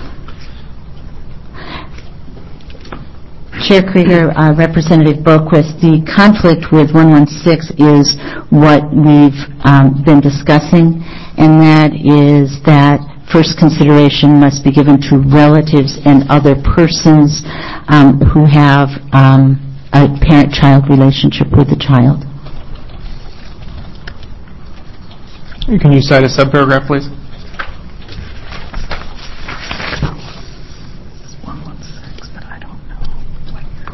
Chair Krieger, uh, Representative Boquist, the conflict with one sixteen is what we've um, been discussing, and that is that first consideration must be given to relatives and other persons um, who have um, a parent-child relationship with the child. Can you cite a subparagraph, please? one one six, but I don't know.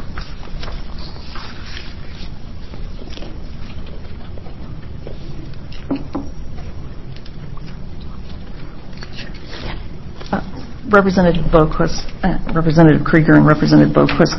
Uh, Representative Boquist, uh, Representative Krieger and Representative Boquist,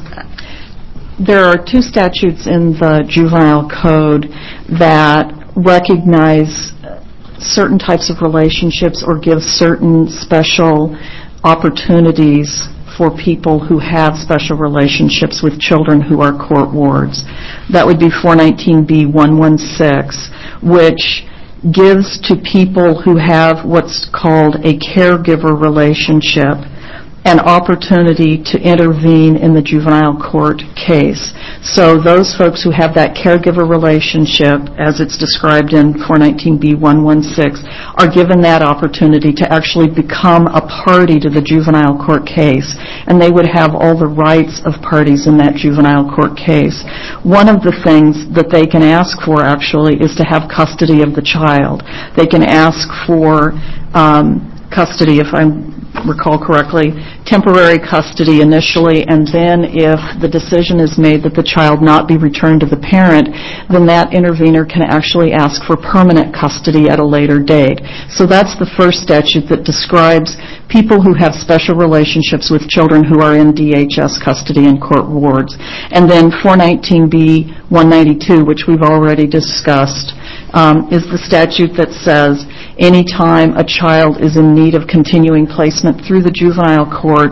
there are two statutes in the juvenile code that recognize certain types of relationships or give certain special opportunities for people who have special relationships with children who are court wards. That would be four nineteen B one sixteen, which gives to people who have what's called a caregiver relationship an opportunity to intervene in the juvenile court case. So those folks who have that caregiver relationship, as it's described in four nineteen B one sixteen, are given that opportunity to actually become a party to the juvenile court case, and they would have all the rights of parties in that juvenile court case. One of the things that they can ask for, actually, is to have custody of the child. They can ask for um, custody, if I'm recall correctly, temporary custody initially, and then if the decision is made that the child not be returned to the parent, then that intervener can actually ask for permanent custody at a later date. So that's the first statute that describes people who have special relationships with children who are in D H S custody and court wards. And then four nineteen B one ninety-two, which we've already discussed, um, is the statute that says anytime a child is in need of continuing placement through the juvenile court,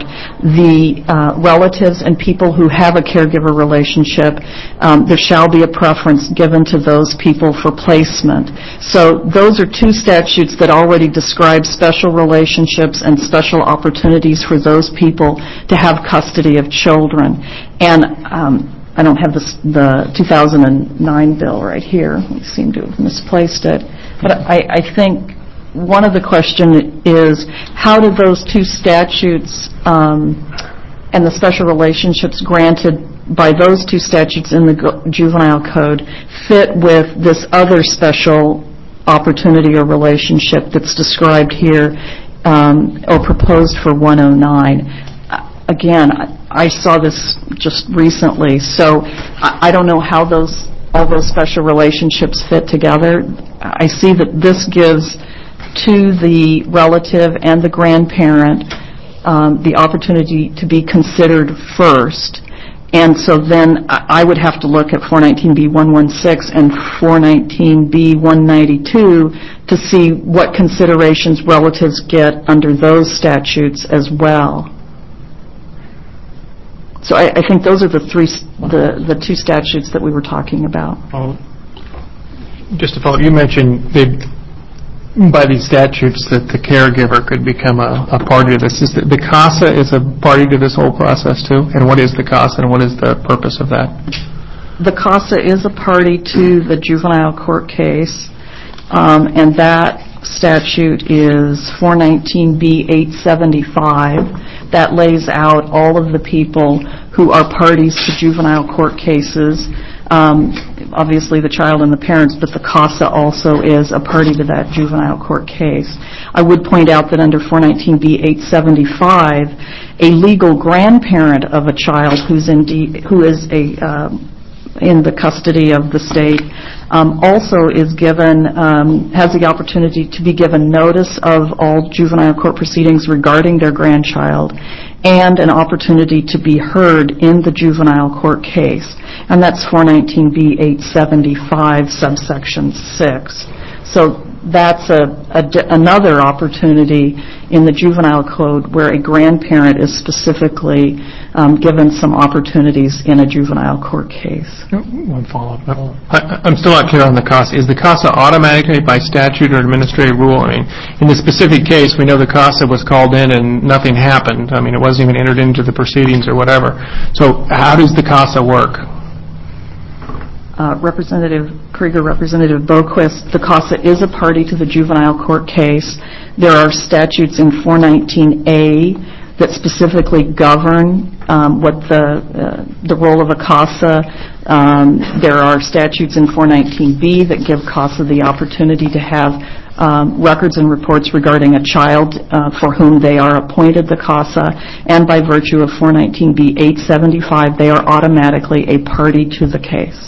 the uh, relatives and people who have a caregiver relationship, um, there shall be a preference given to those people for placement. So those are two statutes that already describe special relationships and special opportunities for those people to have custody of children. And um, I don't have this, the two thousand nine bill right here. We seem to have misplaced it. But I, I think one of the question is, how do those two statutes um, and the special relationships granted by those two statutes in the juvenile code fit with this other special opportunity or relationship that's described here um, or proposed for one oh nine? Again, I saw this just recently, so I don't know how those all those special relationships fit together. I see that this gives to the relative and the grandparent um, the opportunity to be considered first. And so then I would have to look at four nineteen B one sixteen and four nineteen B one ninety-two to see what considerations relatives get under those statutes as well. So I, I think those are the three, the, the two statutes that we were talking about. Well, just to follow up, you mentioned they, by these statutes that the caregiver could become a, a party to this. Is the, the CASA is a party to this whole process too? And what is the CASA and what is the purpose of that? The CASA is a party to the juvenile court case, um, and that statute is four nineteen B eight seventy-five. That lays out all of the people who are parties to juvenile court cases, um, obviously the child and the parents, but the CASA also is a party to that juvenile court case. I would point out that under four nineteen B eight seventy-five, a legal grandparent of a child who's in D, who is a um, in the custody of the state um, also is given, um, has the opportunity to be given notice of all juvenile court proceedings regarding their grandchild and an opportunity to be heard in the juvenile court case. And that's four nineteen B eight seventy-five subsection six. So that's a, a, another opportunity in the juvenile code where a grandparent is specifically um, given some opportunities in a juvenile court case. One follow-up. I, I'm still not clear on the CASA. Is the CASA automatically by statute or administrative rule? I mean, in the specific case, we know the CASA was called in and nothing happened. I mean, it wasn't even entered into the proceedings or whatever. So how does the CASA work? Uh, Representative Krieger, Representative Boquist, the CASA is a party to the juvenile court case. There are statutes in four nineteen A that specifically govern um, what the uh, the role of a CASA. Um, there are statutes in four nineteen B that give CASA the opportunity to have um, records and reports regarding a child uh, for whom they are appointed the CASA, and by virtue of four nineteen B eight seventy-five, they are automatically a party to the case.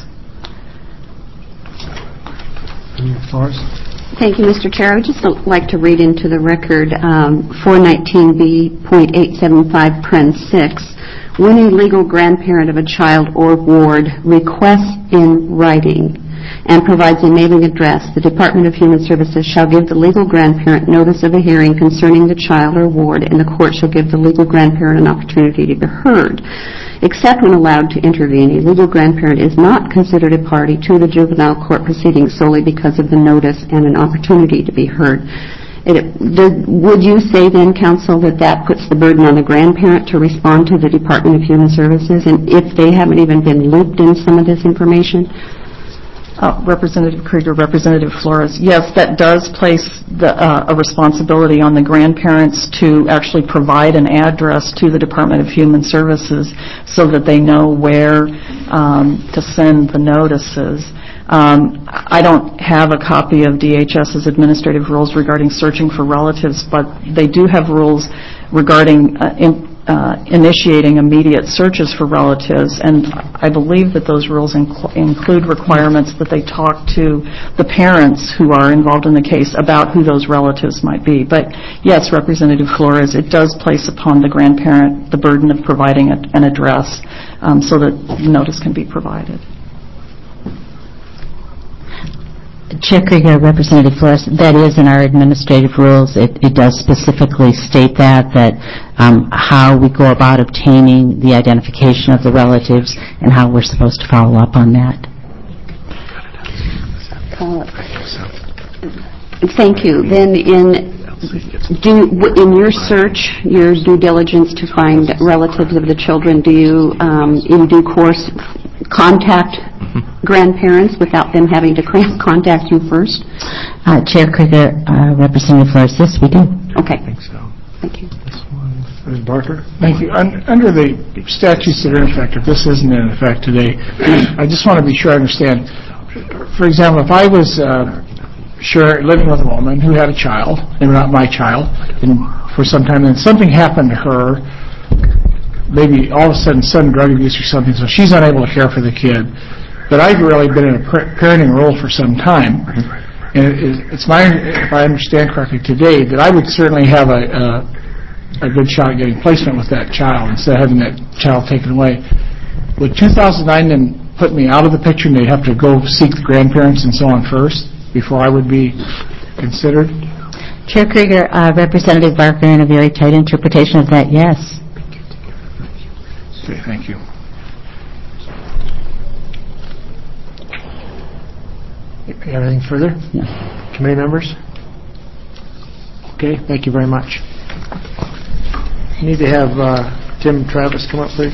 Flores? Thank you, Mister Chair. I would just like to read into the record um, four nineteen B point eight seven five, paren six. When a legal grandparent of a child or ward requests in writing and provides a mailing address, the Department of Human Services shall give the legal grandparent notice of a hearing concerning the child or ward, and the court shall give the legal grandparent an opportunity to be heard. Except when allowed to intervene, a legal grandparent is not considered a party to the juvenile court proceedings solely because of the notice and an opportunity to be heard. It, did, would you say then, counsel, that that puts the burden on the grandparent to respond to the Department of Human Services, and if they haven't even been looped in some of this information? Uh, Representative Krieger, Representative Flores, yes, that does place the, uh, a responsibility on the grandparents to actually provide an address to the Department of Human Services so that they know where um, to send the notices. Um, I don't have a copy of D H S's administrative rules regarding searching for relatives, but they do have rules regarding uh, in, uh, initiating immediate searches for relatives, and I believe that those rules inc- include requirements that they talk to the parents who are involved in the case about who those relatives might be. But yes, Representative Flores, it does place upon the grandparent the burden of providing a, an address um, so that notice can be provided. Chair Krieger, Representative Flores, that is in our administrative rules. It, it does specifically state that, that um, how we go about obtaining the identification of the relatives and how we're supposed to follow up on that. Thank you. Then in do in your search, your due diligence to find relatives of the children, do you um, in due course contact grandparents without them having to contact you first? Uh, Chair Krieger, uh, Representative Flores, yes, we do. Okay. I think so. Thank you. Miz Barker? Thank you. Un- under the statutes that are in effect, if this isn't in effect today, I just want to be sure I understand. For example, if I was uh, sure living with a woman who had a child, and not my child, and for some time, and something happened to her, maybe all of a sudden sudden drug abuse or something, so she's unable to care for the kid. But I've really been in a parenting role for some time, and it's my, if I understand correctly today, that I would certainly have a, a, a good shot at getting placement with that child instead of having that child taken away. Would two thousand nine then put me out of the picture and they'd have to go seek the grandparents and so on first before I would be considered? Chair Krieger, uh, Representative Barker, in a very tight interpretation of that, yes. Okay, thank you. Anything further? No. Committee members? Okay, thank you very much. You need to have uh, Tim Travis come up, please.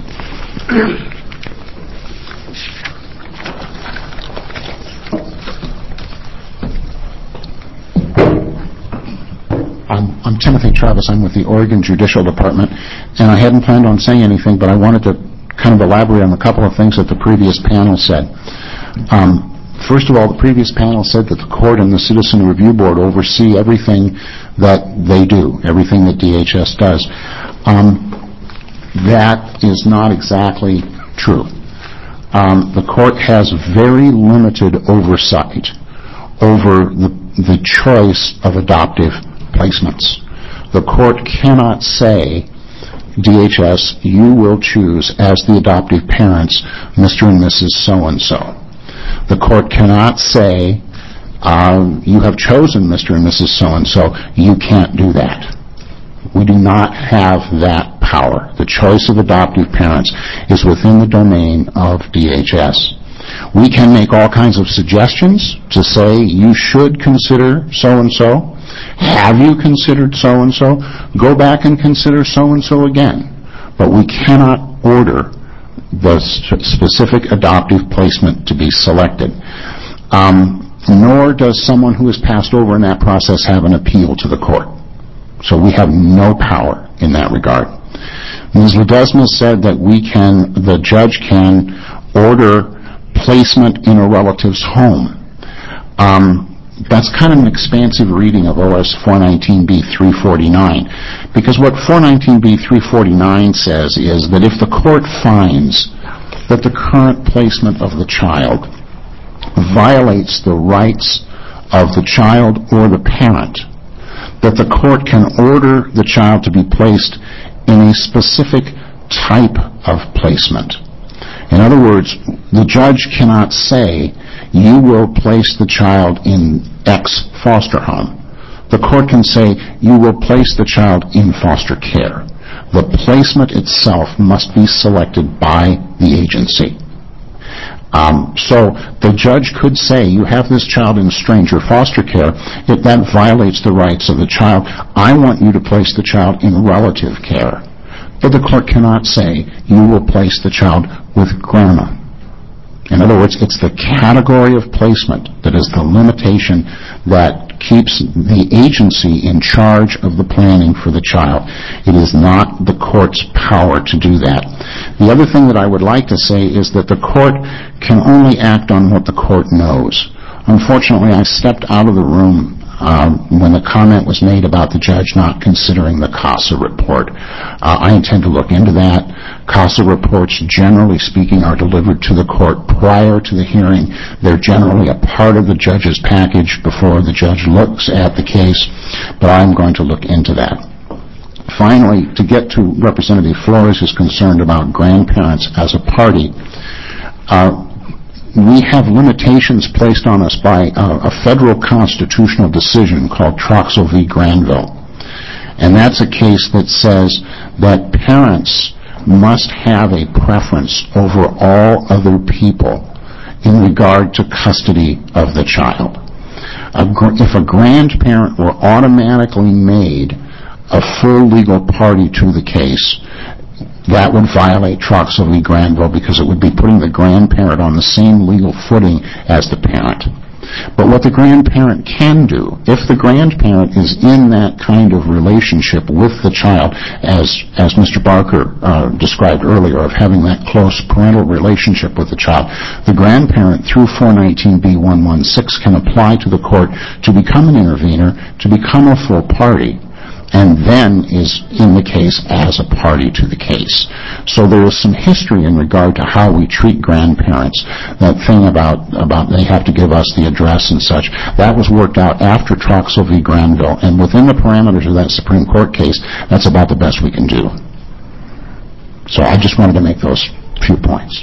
I'm, I'm Timothy Travis. I'm with the Oregon Judicial Department, and I hadn't planned on saying anything, but I wanted to kind of elaborate on a couple of things that the previous panel said. Um, First of all, the previous panel said that the court and the Citizen Review Board oversee everything that they do, everything that D H S does. Um, that is not exactly true. Um, the court has very limited oversight over the, the choice of adoptive placements. The court cannot say, D H S, you will choose as the adoptive parents Mister and Missus So-and-so. The court cannot say, um, you have chosen Mister and Missus So-and-so, you can't do that. We do not have that power. The choice of adoptive parents is within the domain of D H S. We can make all kinds of suggestions to say, you should consider so-and-so. Have you considered so-and-so? Go back and consider so-and-so again. But we cannot order the specific adoptive placement to be selected. Um, nor does someone who has passed over in that process have an appeal to the court. So we have no power in that regard. Miz Ledesma said that we can, the judge can order placement in a relative's home. Um, that's kind of an expansive reading of O S four nineteen B three forty-nine, because what four nineteen B three forty-nine says is that if the court finds that the current placement of the child violates the rights of the child or the parent, that the court can order the child to be placed in a specific type of placement. In other words, the judge cannot say, you will place the child in X foster home. The court can say, you will place the child in foster care. The placement itself must be selected by the agency. Um, so the judge could say, you have this child in stranger foster care. If that violates the rights of the child, I want you to place the child in relative care. But the court cannot say, you will place the child with grandma. In other words, it's the category of placement that is the limitation that keeps the agency in charge of the planning for the child. It is not the court's power to do that. The other thing that I would like to say is that the court can only act on what the court knows. Unfortunately, I stepped out of the room Um, when the comment was made about the judge not considering the CASA report. Uh, I intend to look into that. CASA reports, generally speaking, are delivered to the court prior to the hearing. They're generally a part of the judge's package before the judge looks at the case, but I'm going to look into that. Finally, to get to Representative Flores, who's concerned about grandparents as a party, uh, we have limitations placed on us by uh, a federal constitutional decision called Troxel v. Granville. And that's a case that says that parents must have a preference over all other people in regard to custody of the child. A gr- if a grandparent were automatically made a full legal party to the case, that would violate Troxel v. Granville because it would be putting the grandparent on the same legal footing as the parent. But what the grandparent can do, if the grandparent is in that kind of relationship with the child, as as Mister Barker uh, described earlier, of having that close parental relationship with the child, the grandparent through four nineteen B one sixteen can apply to the court to become an intervener, to become a full party, and then is in the case as a party to the case. So there is some history in regard to how we treat grandparents. That thing about, about they have to give us the address and such, that was worked out after Troxel v. Granville, and within the parameters of that Supreme Court case, that's about the best we can do. So I just wanted to make those few points.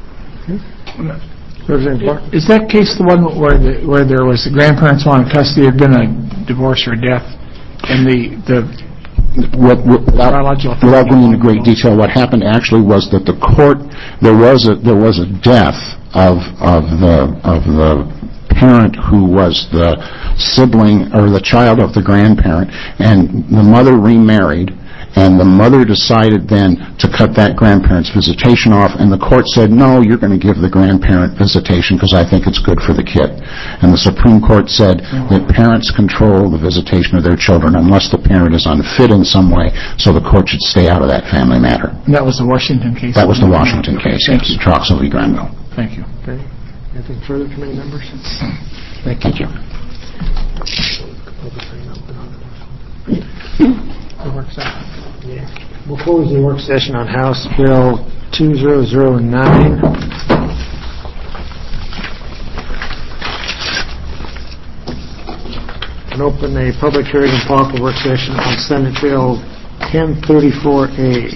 Is that case the one where the, where there was the grandparents wanted custody, there had been a divorce or death? And the, the what, what, without, without going into great detail, what happened actually was that the court, there was a there was a death of of the of the parent who was the sibling or the child of the grandparent, and the mother remarried, and the mother decided then to cut that grandparent's visitation off, and the court said, no, you're going to give the grandparent visitation because I think it's good for the kid. And the Supreme Court said that parents control the visitation of their children unless the parent is unfit in some way, so the court should stay out of that family matter. And that was the Washington case? That was the Washington case, yes. Troxel v. Granville. Thank you. Okay. Anything further, committee members? Thank you. The work session. We'll close the work session on House Bill two thousand nine. And open a public hearing and possible work session on Senate Bill ten thirty-four A.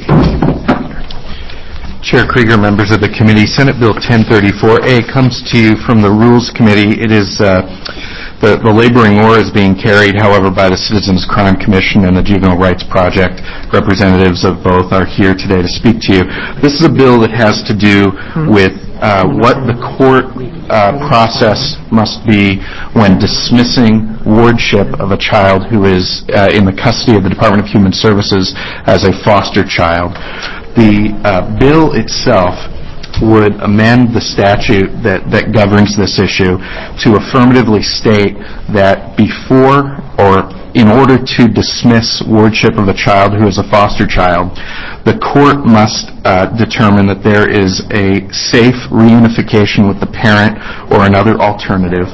Chair Krieger, members of the committee, Senate Bill ten thirty-four A comes to you from the Rules Committee. It is uh, the, the laboring oar is being carried, however, by the Citizens Crime Commission and the Juvenile Rights Project. Representatives of both are here today to speak to you. This is a bill that has to do with uh, what the court uh, process must be when dismissing wardship of a child who is uh, in the custody of the Department of Human Services as a foster child. The uh, bill itself would amend the statute that, that governs this issue to affirmatively state that before or in order to dismiss wardship of a child who is a foster child, the court must uh, determine that there is a safe reunification with the parent or another alternative,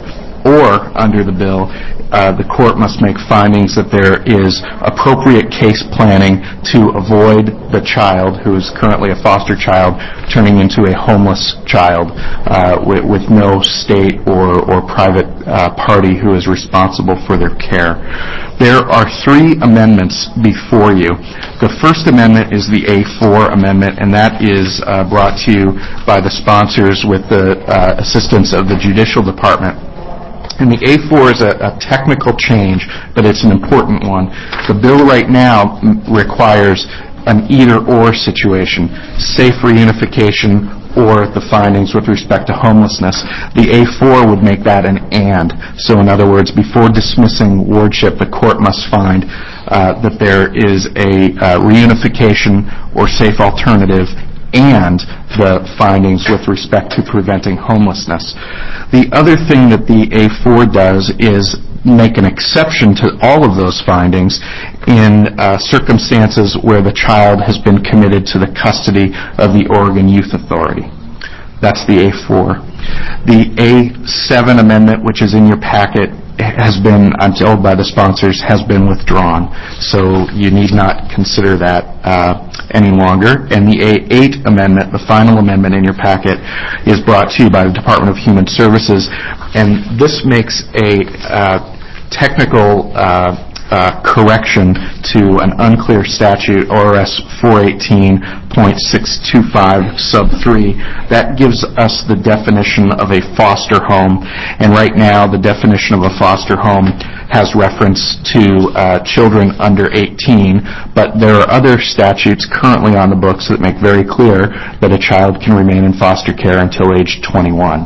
or under the bill, uh, the court must make findings that there is appropriate case planning to avoid the child, who is currently a foster child, turning into a homeless child uh, with, with no state or, or private uh, party who is responsible for their care. There are three amendments before you. The First Amendment is the A four Amendment, and that is uh, brought to you by the sponsors with the uh, assistance of the Judicial Department. And the A four is a, a technical change, but it's an important one. The bill right now m- requires an either-or situation, safe reunification or the findings with respect to homelessness. The A four would make that an and. So in other words, before dismissing wardship, the court must find uh, that there is a uh, reunification or safe alternative and the findings with respect to preventing homelessness. The other thing that the A four does is make an exception to all of those findings in uh, circumstances where the child has been committed to the custody of the Oregon Youth Authority. That's the A four. The A seven amendment, which is in your packet, has been, I'm told by the sponsors, has been withdrawn. So you need not consider that uh, any longer. And the A eight amendment, the final amendment in your packet, is brought to you by the Department of Human Services. And this makes a uh, technical uh, uh, correction to an unclear statute, O R S four eighteen point six two five sub three. That gives us the definition of a foster home, and right now the definition of a foster home has reference to uh, children under eighteen, but there are other statutes currently on the books that make very clear that a child can remain in foster care until age twenty-one.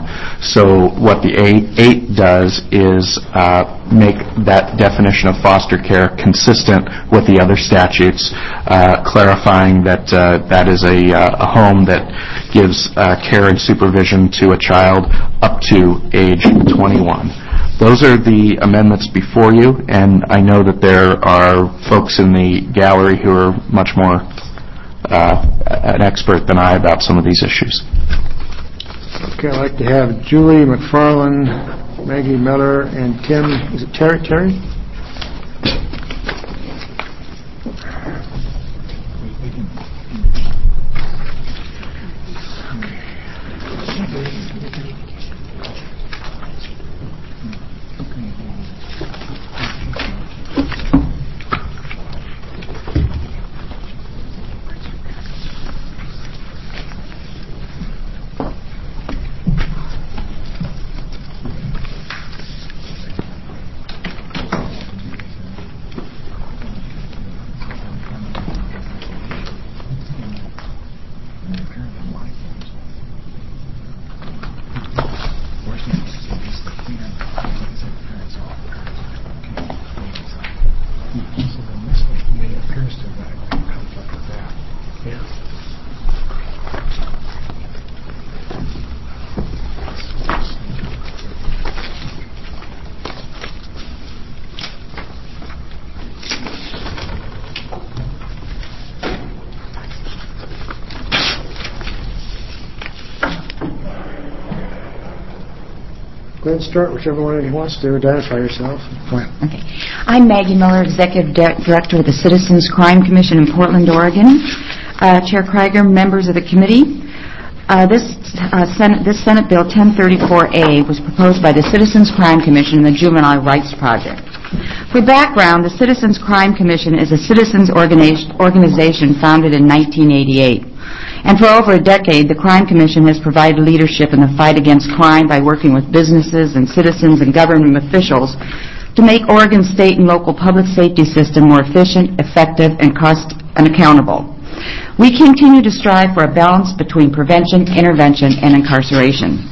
So what the A eight does is uh, make that definition of foster care consistent with the other statutes, uh, clarifying that uh, that is a, uh, a home that gives uh, care and supervision to a child up to age twenty-one. Those are the amendments before you, and I know that there are folks in the gallery who are much more uh, an expert than I about some of these issues. Okay, I'd like to have Julie McFarland, Maggie Miller, and Tim, is it Terry? Terry? Go ahead and start, whichever one he wants to. Identify yourself. Go ahead. Okay. I'm Maggie Miller, Executive Di- Director of the Citizens Crime Commission in Portland, Oregon. Uh, Chair Krieger, members of the committee, uh, this, uh, Senate, this Senate Bill ten thirty-four A was proposed by the Citizens Crime Commission and the Juvenile Rights Project. For background, the Citizens Crime Commission is a citizens organi- organization founded in nineteen eighty-eight. And for over a decade, the Crime Commission has provided leadership in the fight against crime by working with businesses and citizens and government officials to make Oregon's state and local public safety system more efficient, effective, and cost and accountable. We continue to strive for a balance between prevention, intervention, and incarceration.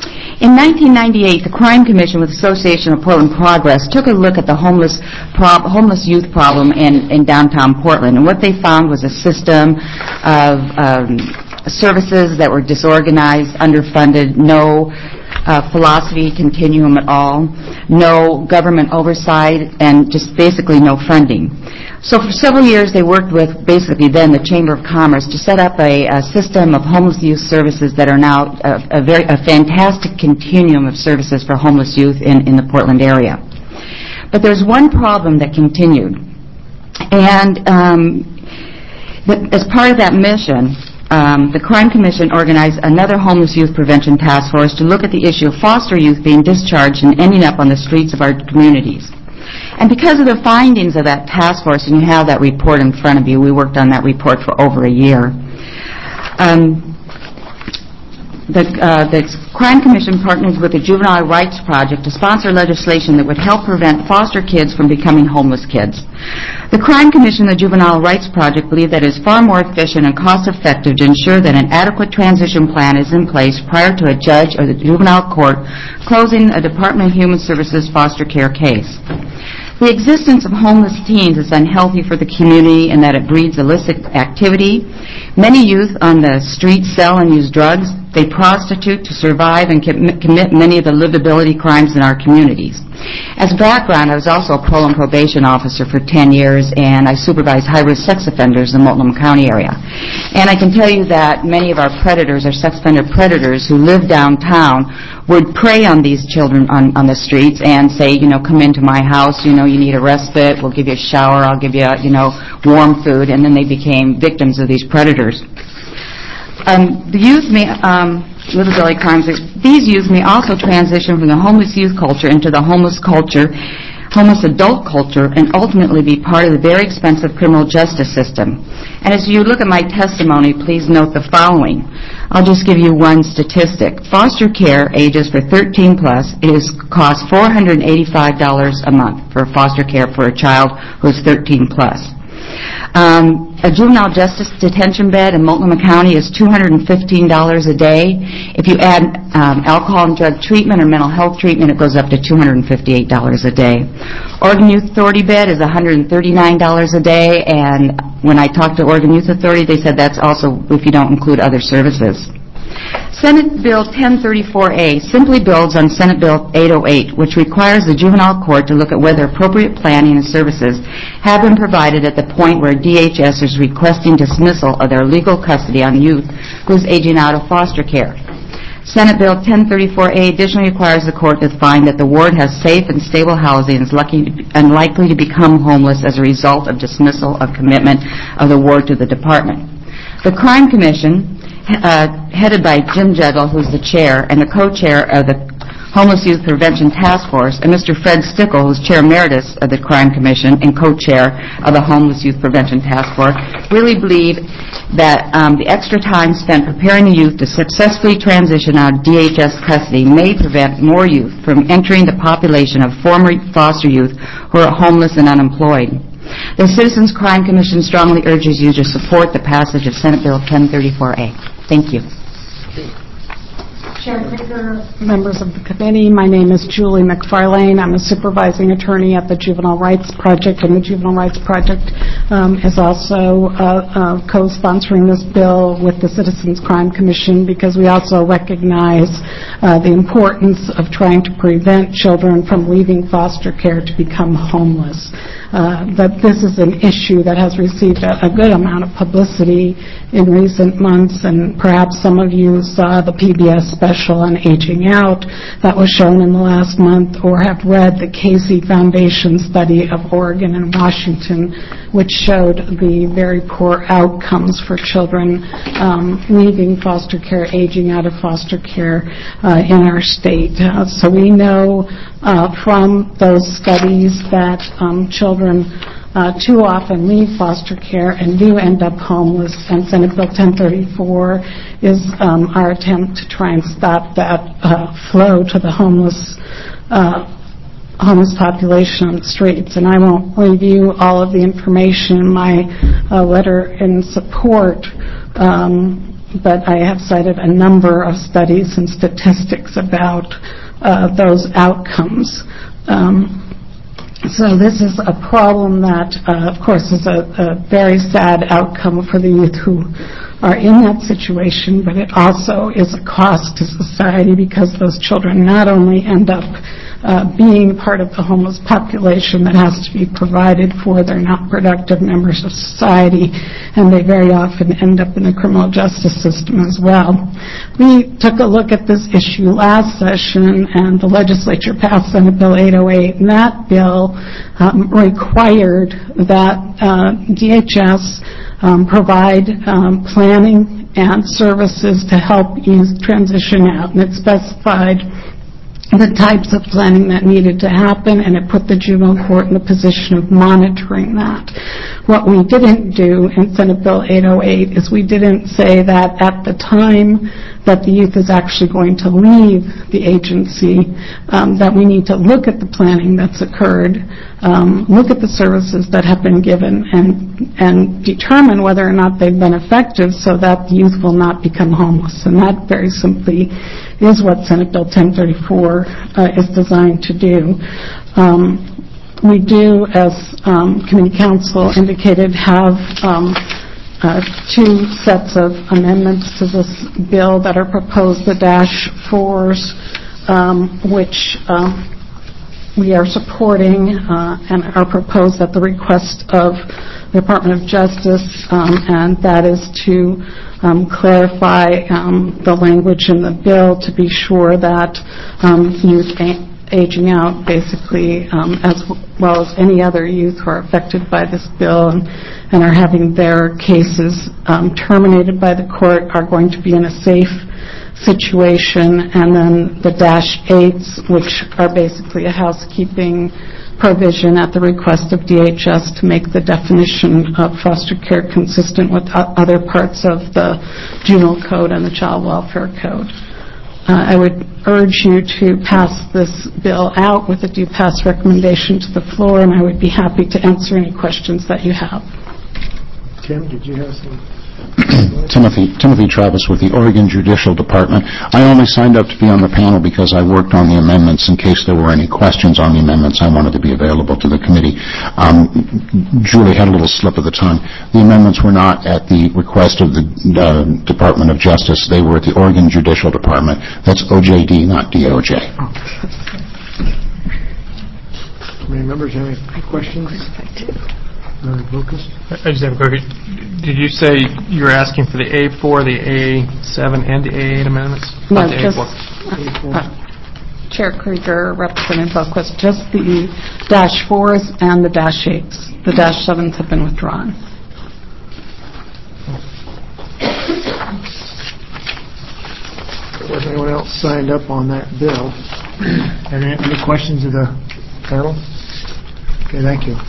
In nineteen ninety-eight, the Crime Commission with Association of Portland Progress took a look at the homeless prob- homeless youth problem in, in downtown Portland, and what they found was a system of um, services that were disorganized, underfunded, no uh, philosophy continuum at all, no government oversight, and just basically no funding. So for several years they worked with basically then the Chamber of Commerce to set up a, a system of homeless youth services that are now a, a very a fantastic continuum of services for homeless youth in, in the Portland area. But there's one problem that continued. And um, as part of that mission, um, the Crime Commission organized another homeless youth prevention task force to look at the issue of foster youth being discharged and ending up on the streets of our communities. And because of the findings of that task force, and you have that report in front of you, we worked on that report for over a year. Um, The, uh, the Crime Commission partnered with the Juvenile Rights Project to sponsor legislation that would help prevent foster kids from becoming homeless kids. The Crime Commission and the Juvenile Rights Project believe that it is far more efficient and cost-effective to ensure that an adequate transition plan is in place prior to a judge or the juvenile court closing a Department of Human Services foster care case. The existence of homeless teens is unhealthy for the community in that it breeds illicit activity. Many youth on the street sell and use drugs. They prostitute to survive and commit many of the livability crimes in our communities. As background, I was also a parole and probation officer for ten years, and I supervised high-risk sex offenders in the Multnomah County area. And I can tell you that many of our predators, our sex offender predators who live downtown, would prey on these children on, on the streets and say, you know, come into my house, you know, you need a respite, we'll give you a shower, I'll give you, you know, warm food, and then they became victims of these predators. Um, the youth may, um, livability crimes, these youth may also transition from the homeless youth culture into the homeless culture, homeless adult culture, and ultimately be part of the very expensive criminal justice system. And as you look at my testimony, please note the following. I'll just give you one statistic. Foster care ages for thirteen plus is cost four hundred eighty-five dollars a month for foster care for a child who's thirteen plus. Um, a juvenile justice detention bed in Multnomah County is two hundred fifteen dollars a day. If you add um, alcohol and drug treatment or mental health treatment, it goes up to two hundred fifty-eight dollars a day. Oregon Youth Authority bed is one hundred thirty-nine dollars a day, and when I talked to Oregon Youth Authority, they said that's also if you don't include other services. Senate Bill ten thirty-four A simply builds on Senate Bill eight oh eight, which requires the juvenile court to look at whether appropriate planning and services have been provided at the point where D H S is requesting dismissal of their legal custody on youth who is aging out of foster care. Senate Bill ten thirty-four A additionally requires the court to find that the ward has safe and stable housing and is lucky and likely to become homeless as a result of dismissal of commitment of the ward to the department. The Crime Commission, Uh, headed by Jim Jedell, who's the chair, and the co-chair of the Homeless Youth Prevention Task Force, and Mister Fred Stickle, who's chair emeritus of the Crime Commission and co-chair of the Homeless Youth Prevention Task Force, really believe that um, the extra time spent preparing the youth to successfully transition out of D H S custody may prevent more youth from entering the population of former foster youth who are homeless and unemployed. The Citizens Crime Commission strongly urges you to support the passage of Senate Bill ten thirty-four A. Thank you. Chair Krieger, members of the committee, my name is Julie McFarlane. I'm a supervising attorney at the Juvenile Rights Project, and the Juvenile Rights Project um, is also uh, uh, co-sponsoring this bill with the Citizens Crime Commission because we also recognize uh, the importance of trying to prevent children from leaving foster care to become homeless. Uh, that this is an issue that has received a, a good amount of publicity in recent months, and perhaps some of you saw the P B S special on aging out that was shown in the last month, or have read the Casey Foundation study of Oregon and Washington, which showed the very poor outcomes for children um, leaving foster care, aging out of foster care uh, in our state. Uh, so we know uh, from those studies that um, children Uh, too often leave foster care and do end up homeless, and Senate Bill ten thirty-four is um, our attempt to try and stop that uh, flow to the homeless uh, homeless population on the streets. And I won't review all of the information in my uh, letter in support, um, but I have cited a number of studies and statistics about uh, those outcomes. Um, So this is a problem that, uh, of course, is a, a very sad outcome for the youth who are in that situation, but it also is a cost to society because those children not only end up uh, being part of the homeless population that has to be provided for, they're not productive members of society, and they very often end up in the criminal justice system as well. We took a look at this issue last session, and the legislature passed Senate Bill eight oh eight, and that bill um, required that uh, D H S um, provide um, planning and services to help youth transition out, and it specified the types of planning that needed to happen, and it put the juvenile court in the position of monitoring that. What we didn't do in Senate Bill eight oh eight is we didn't say that at the time that the youth is actually going to leave the agency, um, that we need to look at the planning that's occurred, um, look at the services that have been given, and and determine whether or not they've been effective so that the youth will not become homeless. And that very simply is what Senate Bill ten thirty-four uh, is designed to do. Um, we do, as um, Committee Counsel indicated, have um, uh, two sets of amendments to this bill that are proposed, the dash fours, um, which um, we are supporting uh, and are proposed at the request of the Department of Justice, um, and that is to um, clarify um, the language in the bill to be sure that um, youth a- aging out, basically, um, as well as any other youth who are affected by this bill and, and are having their cases um, terminated by the court, are going to be in a safe situation. And then the dash eights, which are basically a housekeeping provision at the request of D H S to make the definition of foster care consistent with other parts of the juvenile code and the child welfare code. Uh, I would urge you to pass this bill out with a due pass recommendation to the floor, and I would be happy to answer any questions that you have. Tim, did you have some? Timothy Timothy Travis with the Oregon Judicial Department. I only signed up to be on the panel because I worked on the amendments. In case there were any questions on the amendments, I wanted to be available to the committee. Um, Julie had a little slip of the tongue. The amendments were not at the request of the uh, Department of Justice. They were at the Oregon Judicial Department. That's O J D, not D O J. Any members have any questions? Uh, Lucas? I just have a quick. Did you say you were asking for the A four, the A seven, and the A eight amendments? No, Not the just A four. uh, uh, Chair Krieger, Representative Buckwist, just the dash fours and the dash eights. The dash sevens have been withdrawn. There wasn't anyone else signed up on that bill. Any, any questions of the panel? Okay, thank you.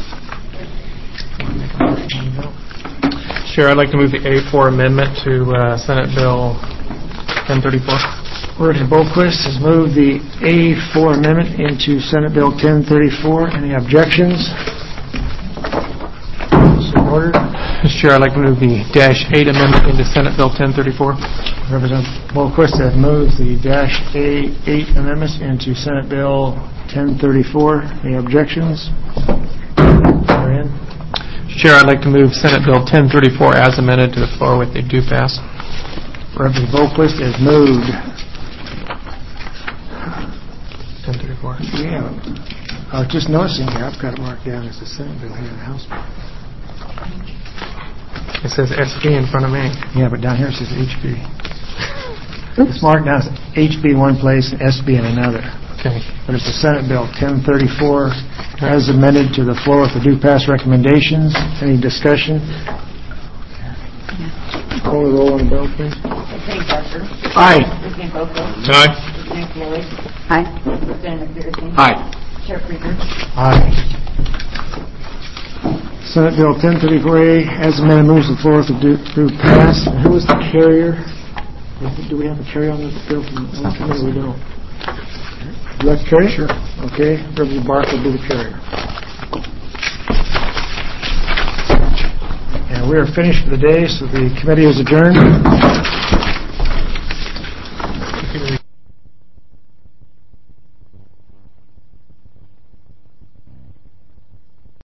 Chair, I'd like to move the A four amendment to uh, Senate Bill ten thirty-four. Representative Boquist has moved the A four amendment into Senate Bill ten thirty-four. Any objections? So ordered. Mister Chair, I'd like to move the dash eight amendment into Senate Bill ten thirty-four. Representative Boquist has moved the dash A eight amendments into Senate Bill ten thirty-four. Any objections? They're in. Chair, I'd like to move Senate Bill ten thirty-four as amended to the floor with a due pass. Representative Boquist has moved. ten thirty-four. Yeah. I was just noticing here, I've got it marked down as a Senate bill here in the House. It says S B in front of me. Yeah, but down here it says H B. It's marked down as H B in one place and S B in another. Okay. But it's the Senate Bill ten thirty-four as amended to the floor with the due pass recommendations. Any discussion? Call the roll on the bill, please. Representative Barker. Aye. Representative Boco. Aye. Representative Floyd. Aye. Representative Pearson. Aye. Chair Krieger. Aye. Senate Bill ten thirty-four A as amended moves the floor with the due, due pass. And who was the carrier? Do we have a carrier on the bill from the committee? We don't. Would you like to carry? Sure. Okay. Representative Barker will be the carrier. And we are finished for the day, so the committee is adjourned.